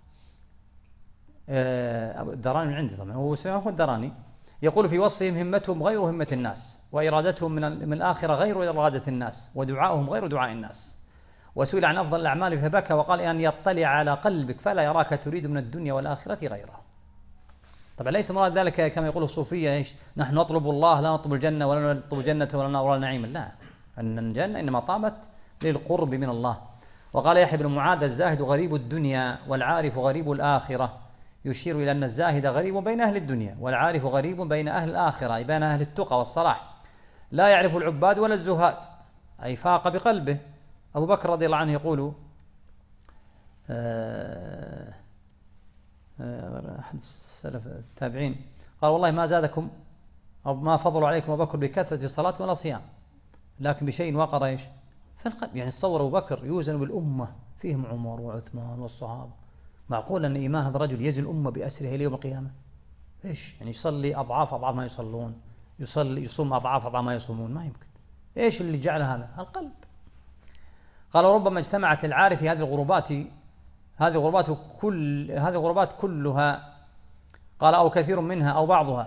الداراني من عندي طبعا، هو سليمان هو الداراني، يقول في وصفهم: همتهم غير همة الناس، وإرادتهم من الآخرة غير إرادة الناس، ودعاؤهم غير دعاء الناس. وسئل عن أفضل الأعمال فبكى وقال: أن يطلع على قلبك فلا يراك تريد من الدنيا والآخرة غيره. طبعا ليس مراد ذلك كما يقول الصوفية إيش؟ نحن نطلب الله لا نطلب الجنة، ولا نطلب الجنة ولا نرى النعيم، لا، أن الجنة إنما طابت للقرب من الله. وقال يحيى بن معاذ: الزاهد غريب الدنيا والعارف غريب الآخرة، يشير إلى أن الزاهد غريب بين أهل الدنيا، والعارف غريب بين أهل الآخرة، أي بين أهل التقى والصلاح، لا يعرف العباد ولا الزهاد، أي فاق بقلبه. أبو بكر رضي الله عنه يقول، أحد السلف التابعين قال: والله ما زادكم أو ما فضل عليكم أبو بكر بكثرة الصلاة ولا صيام، لكن بشيء وقر إيش في القلب. يعني تصور أبو بكر يوزن بالأمة، فيهم عمر وعثمان والصحابة، معقول أن إيمان هذا الرجل يزن الأمة بأسره إلى يوم القيامة؟ إيش يعني يصلي أضعاف ما يصلون، يصوم أضعاف ما يصومون؟ ما يمكن. إيش اللي جعل هذا؟ القلب. قال: وربما اجتمعت العارف في هذه الغربات كلها، قال: أو كثير منها أو بعضها،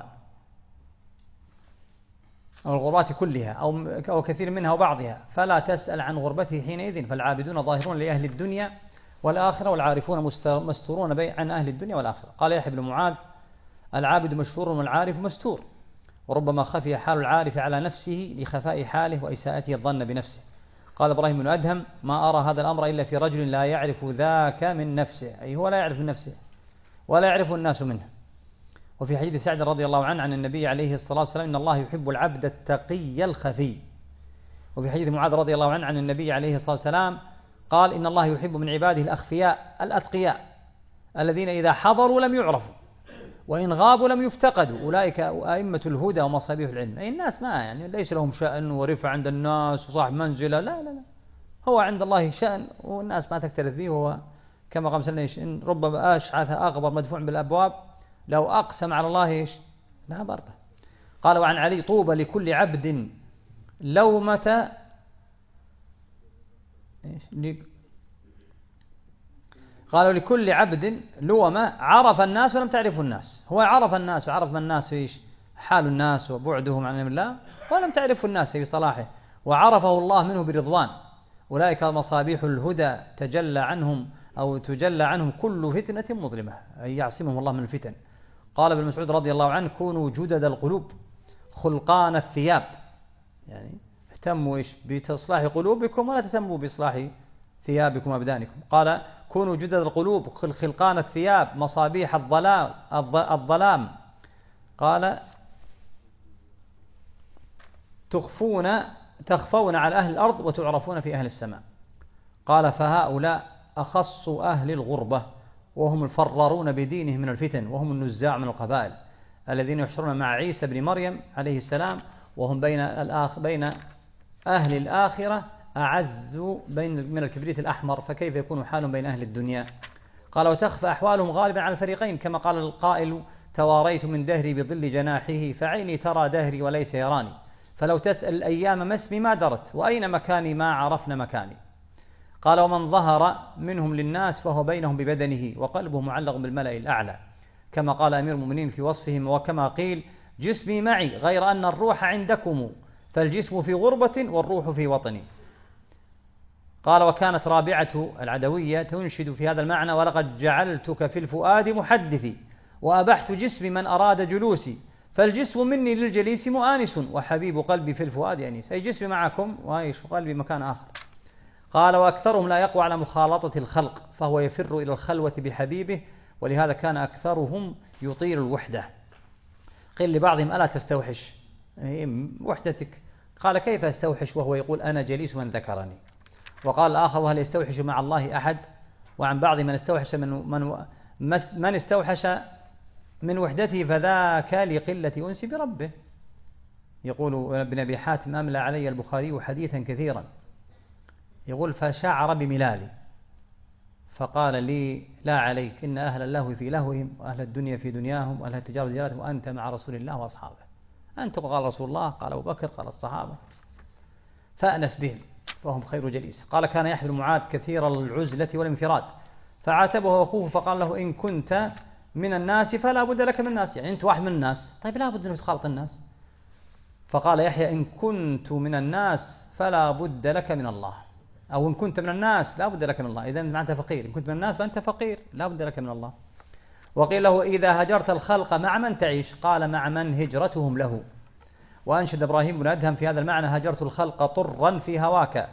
أو الغربات كلها أو كثير منها أو بعضها، فلا تسأل عن غربته حينئذ، فالعابدون ظاهرون لأهل الدنيا والآخرة، والعارفون مستورون عن أهل الدنيا والآخرة. قال يحيى بن معاذ: العابد مشهور والعارف مستور، وربما خفي حال العارف على نفسه لخفاء حاله وإساءته الظن بنفسه. قال إبراهيم بن أدهم: ما أرى هذا الأمر إلا في رجل لا يعرف ذاك من نفسه، أي هو لا يعرف من نفسه ولا يعرف الناس منه. وفي حديث سعد رضي الله عنه عن النبي عليه الصلاة والسلام: إن الله يحب العبد التقي الخفي. وفي حديث معاذ رضي الله عنه عن النبي عليه الصلاة والسلام قال: إن الله يحب من عباده الأخفياء الأتقياء الذين إذا حضروا لم يعرفوا، وإن غابوا لم يفتقدوا، أولئك أئمة الهدى ومصابيح العلم. أي الناس ما يعني ليس لهم شأن ورفع عند الناس وصاحب منزلة، لا لا لا، هو عند الله شأن والناس ما تكترث به. وهو كما قال سنة: إن ربما أشعث أغبر مدفوع بالأبواب لو أقسم على الله إيش لا برده. قال: وعن علي: طوبى لكل عبد لومة قالوا لكل عبد لومة عرف الناس ولم تعرفوا الناس. هو عرف الناس وعرف من الناس إيش حال الناس وبعدهم عن الله، ولم تعرفوا الناس في صلاحه، وعرفه الله منه برضوان. أولئك مصابيح الهدى تجلى عنهم أو تجلى عنهم كل فتنة مظلمة، أي يعصمهم الله من الفتن. قال ابن مسعود رضي الله عنه: كونوا جدد القلوب خلقان الثياب، يعني اهتموا بإصلاح قلوبكم ولا تهتموا بإصلاح ثيابكم وأبدانكم. قال: كونوا جدد القلوب خلقان الثياب مصابيح الظلام. قال: تخفون على أهل الأرض وتعرفون في أهل السماء. قال: فهؤلاء أخص أهل الغربة، وهم الفرارون بدينهم من الفتن، وهم النزاع من القبائل الذين يحشرون مع عيسى بن مريم عليه السلام، وهم بين أهل الآخرة أعز من الكبريت الأحمر، فكيف يكون حالهم بين أهل الدنيا؟ قال: وتخفى أحوالهم غالبا على الفريقين، كما قال القائل: تواريت من دهري بظل جناحه، فعيني ترى دهري وليس يراني، فلو تسأل الأيام ما اسمي ما درت، وأين مكاني ما عرفن مكاني. قال: ومن ظهر منهم للناس فهو بينهم ببدنه وقلبه معلق بالملأ الأعلى، كما قال أمير المؤمنين في وصفهم: وكما قيل: جسمي معي غير أن الروح عندكم، فالجسم في غربة والروح في وطني. قال: وكانت رابعة العدوية تنشد في هذا المعنى: ولقد جعلتك في الفؤاد محدثي، وأبحت جسمي من أراد جلوسي، فالجسم مني للجليس مؤانس، وحبيب قلبي في الفؤاد أنيس، أي جسمي معكم وعيش قلبي مكان آخر. قال: وأكثرهم لا يقوى على مخالطة الخلق، فهو يفر إلى الخلوة بحبيبه، ولهذا كان أكثرهم يطيل الوحدة. قيل لبعضهم: ألا تستوحش وحدتك؟ قال: كيف أستوحش وهو يقول أنا جليس من ذكرني؟ وقال الآخر: وهل يستوحش مع الله أحد؟ وعن بعض من استوحش من استوحش من وحدته فذاك لقلة أنس بربه. يقول ابن أبي حاتم: أملى علي البخاري حديثا كثيرا، يقول: فشعر بملالي فقال لي: لا عليك، إن أهل اللهو في لهوهم، وأهل الدنيا في دنياهم، وأهل التجارة تجارتهم، وأنت مع رسول الله وأصحابه. أنت قال رسول الله، قال أبو بكر، قال الصحابة، فأنس بهم فهم خير جليس. قال: كان يحمل معاذ كثير العزلة والانفراد، فعاتبه أخوه فقال له: إن كنت من الناس فلا بد لك من الناس، يعني أنت واحد من الناس، طيب لا بد أن تخالط الناس. فقال يحيى: إن كنت من الناس فلا بد لك من الله، أو إن كنت من الناس لا بد لك من الله، إذن أنت فقير، إن كنت من الناس فأنت فقير لا بد لك من الله. وقيل له: إذا هجرت الخلق مع من تعيش؟ قال: مع من هجرتهم له. وأنشد إبراهيم بن أدهم في هذا المعنى: هجرت الخلق طرا في هواك،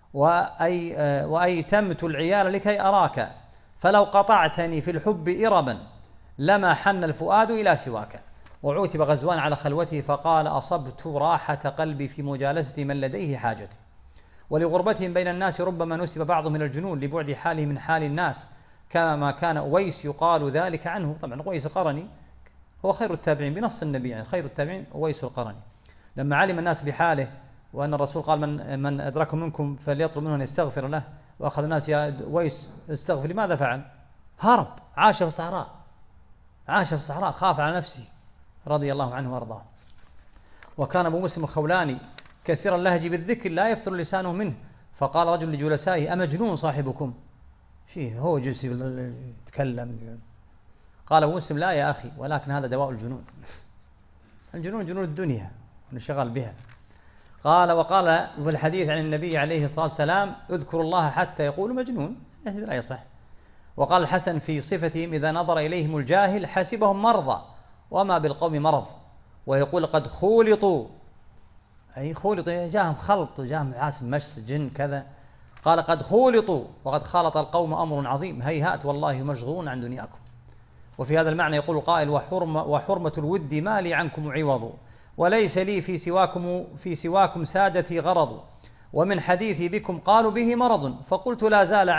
وأيتمت العيال لكي أراك، فلو قطعتني في الحب إربا لما حن الفؤاد إلى سواك. وعوتب غزوان على خلوته فقال: أصبت راحة قلبي في مجالسة من لديه حاجتي. ولغربتهم بين الناس ربما نسب بعضهم من الجنون لبعد حاله من حال الناس، كما كان أويس يقال ذلك عنه. طبعا أويس القرني هو خير التابعين بنص النبي، يعني خير التابعين أويس القرني، لما علم الناس بحاله وأن الرسول قال: من أدرك منكم فليطلب منه أن يستغفر له، وأخذ الناس: يا أويس استغفر. لماذا فعل؟ هرب، عاش في الصحراء، عاش في الصحراء، خاف على نفسه رضي الله عنه وارضاه. وكان أبو مسلم الخولاني كثير اللهج بالذكر لا يفتر لسانه منه، فقال رجل لجلسائه: أمجنون صاحبكم؟ شيء هو جلس يتكلم. قال أبو مسلم: لا يا أخي، ولكن هذا دواء الجنون. الجنون جنون الدنيا ونشغل بها. قال: وقال في الحديث عن النبي عليه الصلاة والسلام: اذكروا الله حتى يقول مجنون، هذا لا يصح. وقال الحسن في صفتهم: إذا نظر إليهم الجاهل حسبهم مرضى، وما بالقوم مرض. ويقول: قد خولطوا، أي خولطوا، جاهم خلط، جاهم عاصم مس جن كذا. قال: قد خولطوا وقد خالط القوم أمر عظيم، هيهات والله مشغولون عن دنياكم. وفي هذا المعنى يقول قائل: وحرمة الود ما لي عنكم عوض، وليس لي في سواكم سادتي غرض، ومن حديثي بكم قالوا به مرض، فقلت لا زال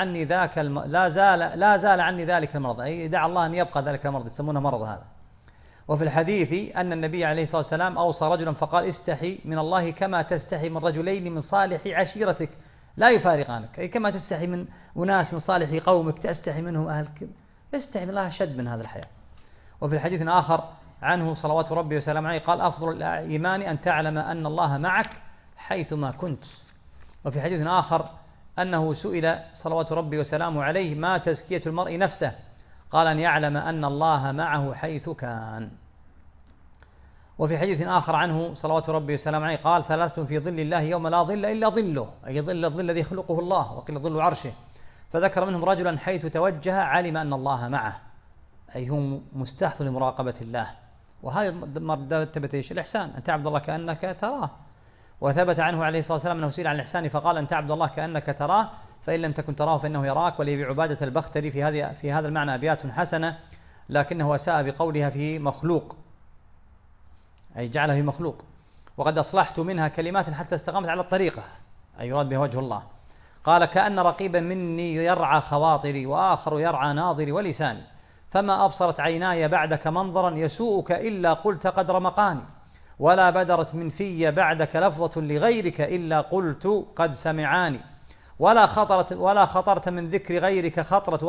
عني ذلك المرض، أي دع الله أن يبقى ذلك المرض، يسمونه مرض هذا. وفي الحديث أن النبي عليه الصلاة والسلام أوصى رجلا فقال: استحي من الله كما تستحي من رجلين من صالح عشيرتك لا يفارقانك، أي كما تستحي من أناس من صالح قومك تستحي منهم أهلك، استحي من الله أشد من هذا الحياة. وفي الحديث آخر عنه صلوات ربي وسلامه عليه قال: أفضل الإيمان أن تعلم أن الله معك حيثما كنت. وفي حديث آخر أنه سئل صلوات ربي وسلامه عليه ما تزكية المرء نفسه؟ قال أن يعلم أن الله معه حيث كان. وفي حديث آخر عنه صلوات ربي وسلامه عليه قال: ثلاثة في ظل الله يوم لا ظل إلا ظله، أي الظل الذي يخلقه الله، وقيل ظل عرشه. فذكر منهم رجلا حيث توجه علم أن الله معه، أي هو مستحضر لمراقبة الله. وهذا مرتبة ايش؟ الإحسان، أن تعبد الله كأنك تراه. وثبت عنه عليه الصلاة والسلام أنه سئل عن الإحسان فقال: أن تعبد الله كأنك تراه فإن لم تكن تراه فإنه يراك. ولي بعبادة البختري في هذا المعنى أبيات حسنة، لكنه أساء بقولها في مخلوق، أي جعله في مخلوق. وقد أصلحت منها كلمات حتى استقامت على الطريقة، أي يراد بها وجه الله. قال: كأن رقيبا مني يرعى خواطري وآخر يرعى ناظري ولساني، فما أبصرت عيناي بعدك منظرا يسوءك إلا قلت قد رمقاني، ولا بدرت من في بعدك لفظة لغيرك إلا قلت قد سمعاني، ولا خطرت من ذكر غيرك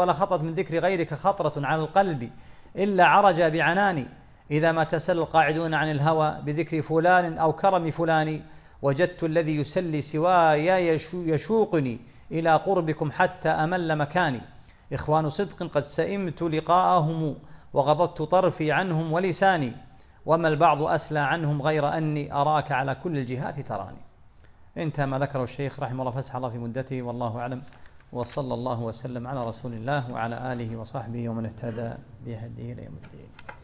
خطرة على القلب إلا عرج بعناني، إذا ما تسل القاعدون عن الهوى بذكر فلان أو كرم فلان، وجدت الذي يسلي سواي يشوقني إلى قربكم حتى أمل مكاني، إخوان صدق قد سئمت لقاءهم وغضبت طرفي عنهم ولساني، وما البعض أسلى عنهم غير أني أراك على كل الجهات تراني. انتهى ما ذكره الشيخ رحمه الله، فسح الله في مدته، والله أعلم، وصلى الله وسلم على رسول الله وعلى آله وصحبه ومن اهتدى بهديه إلى يوم الدين.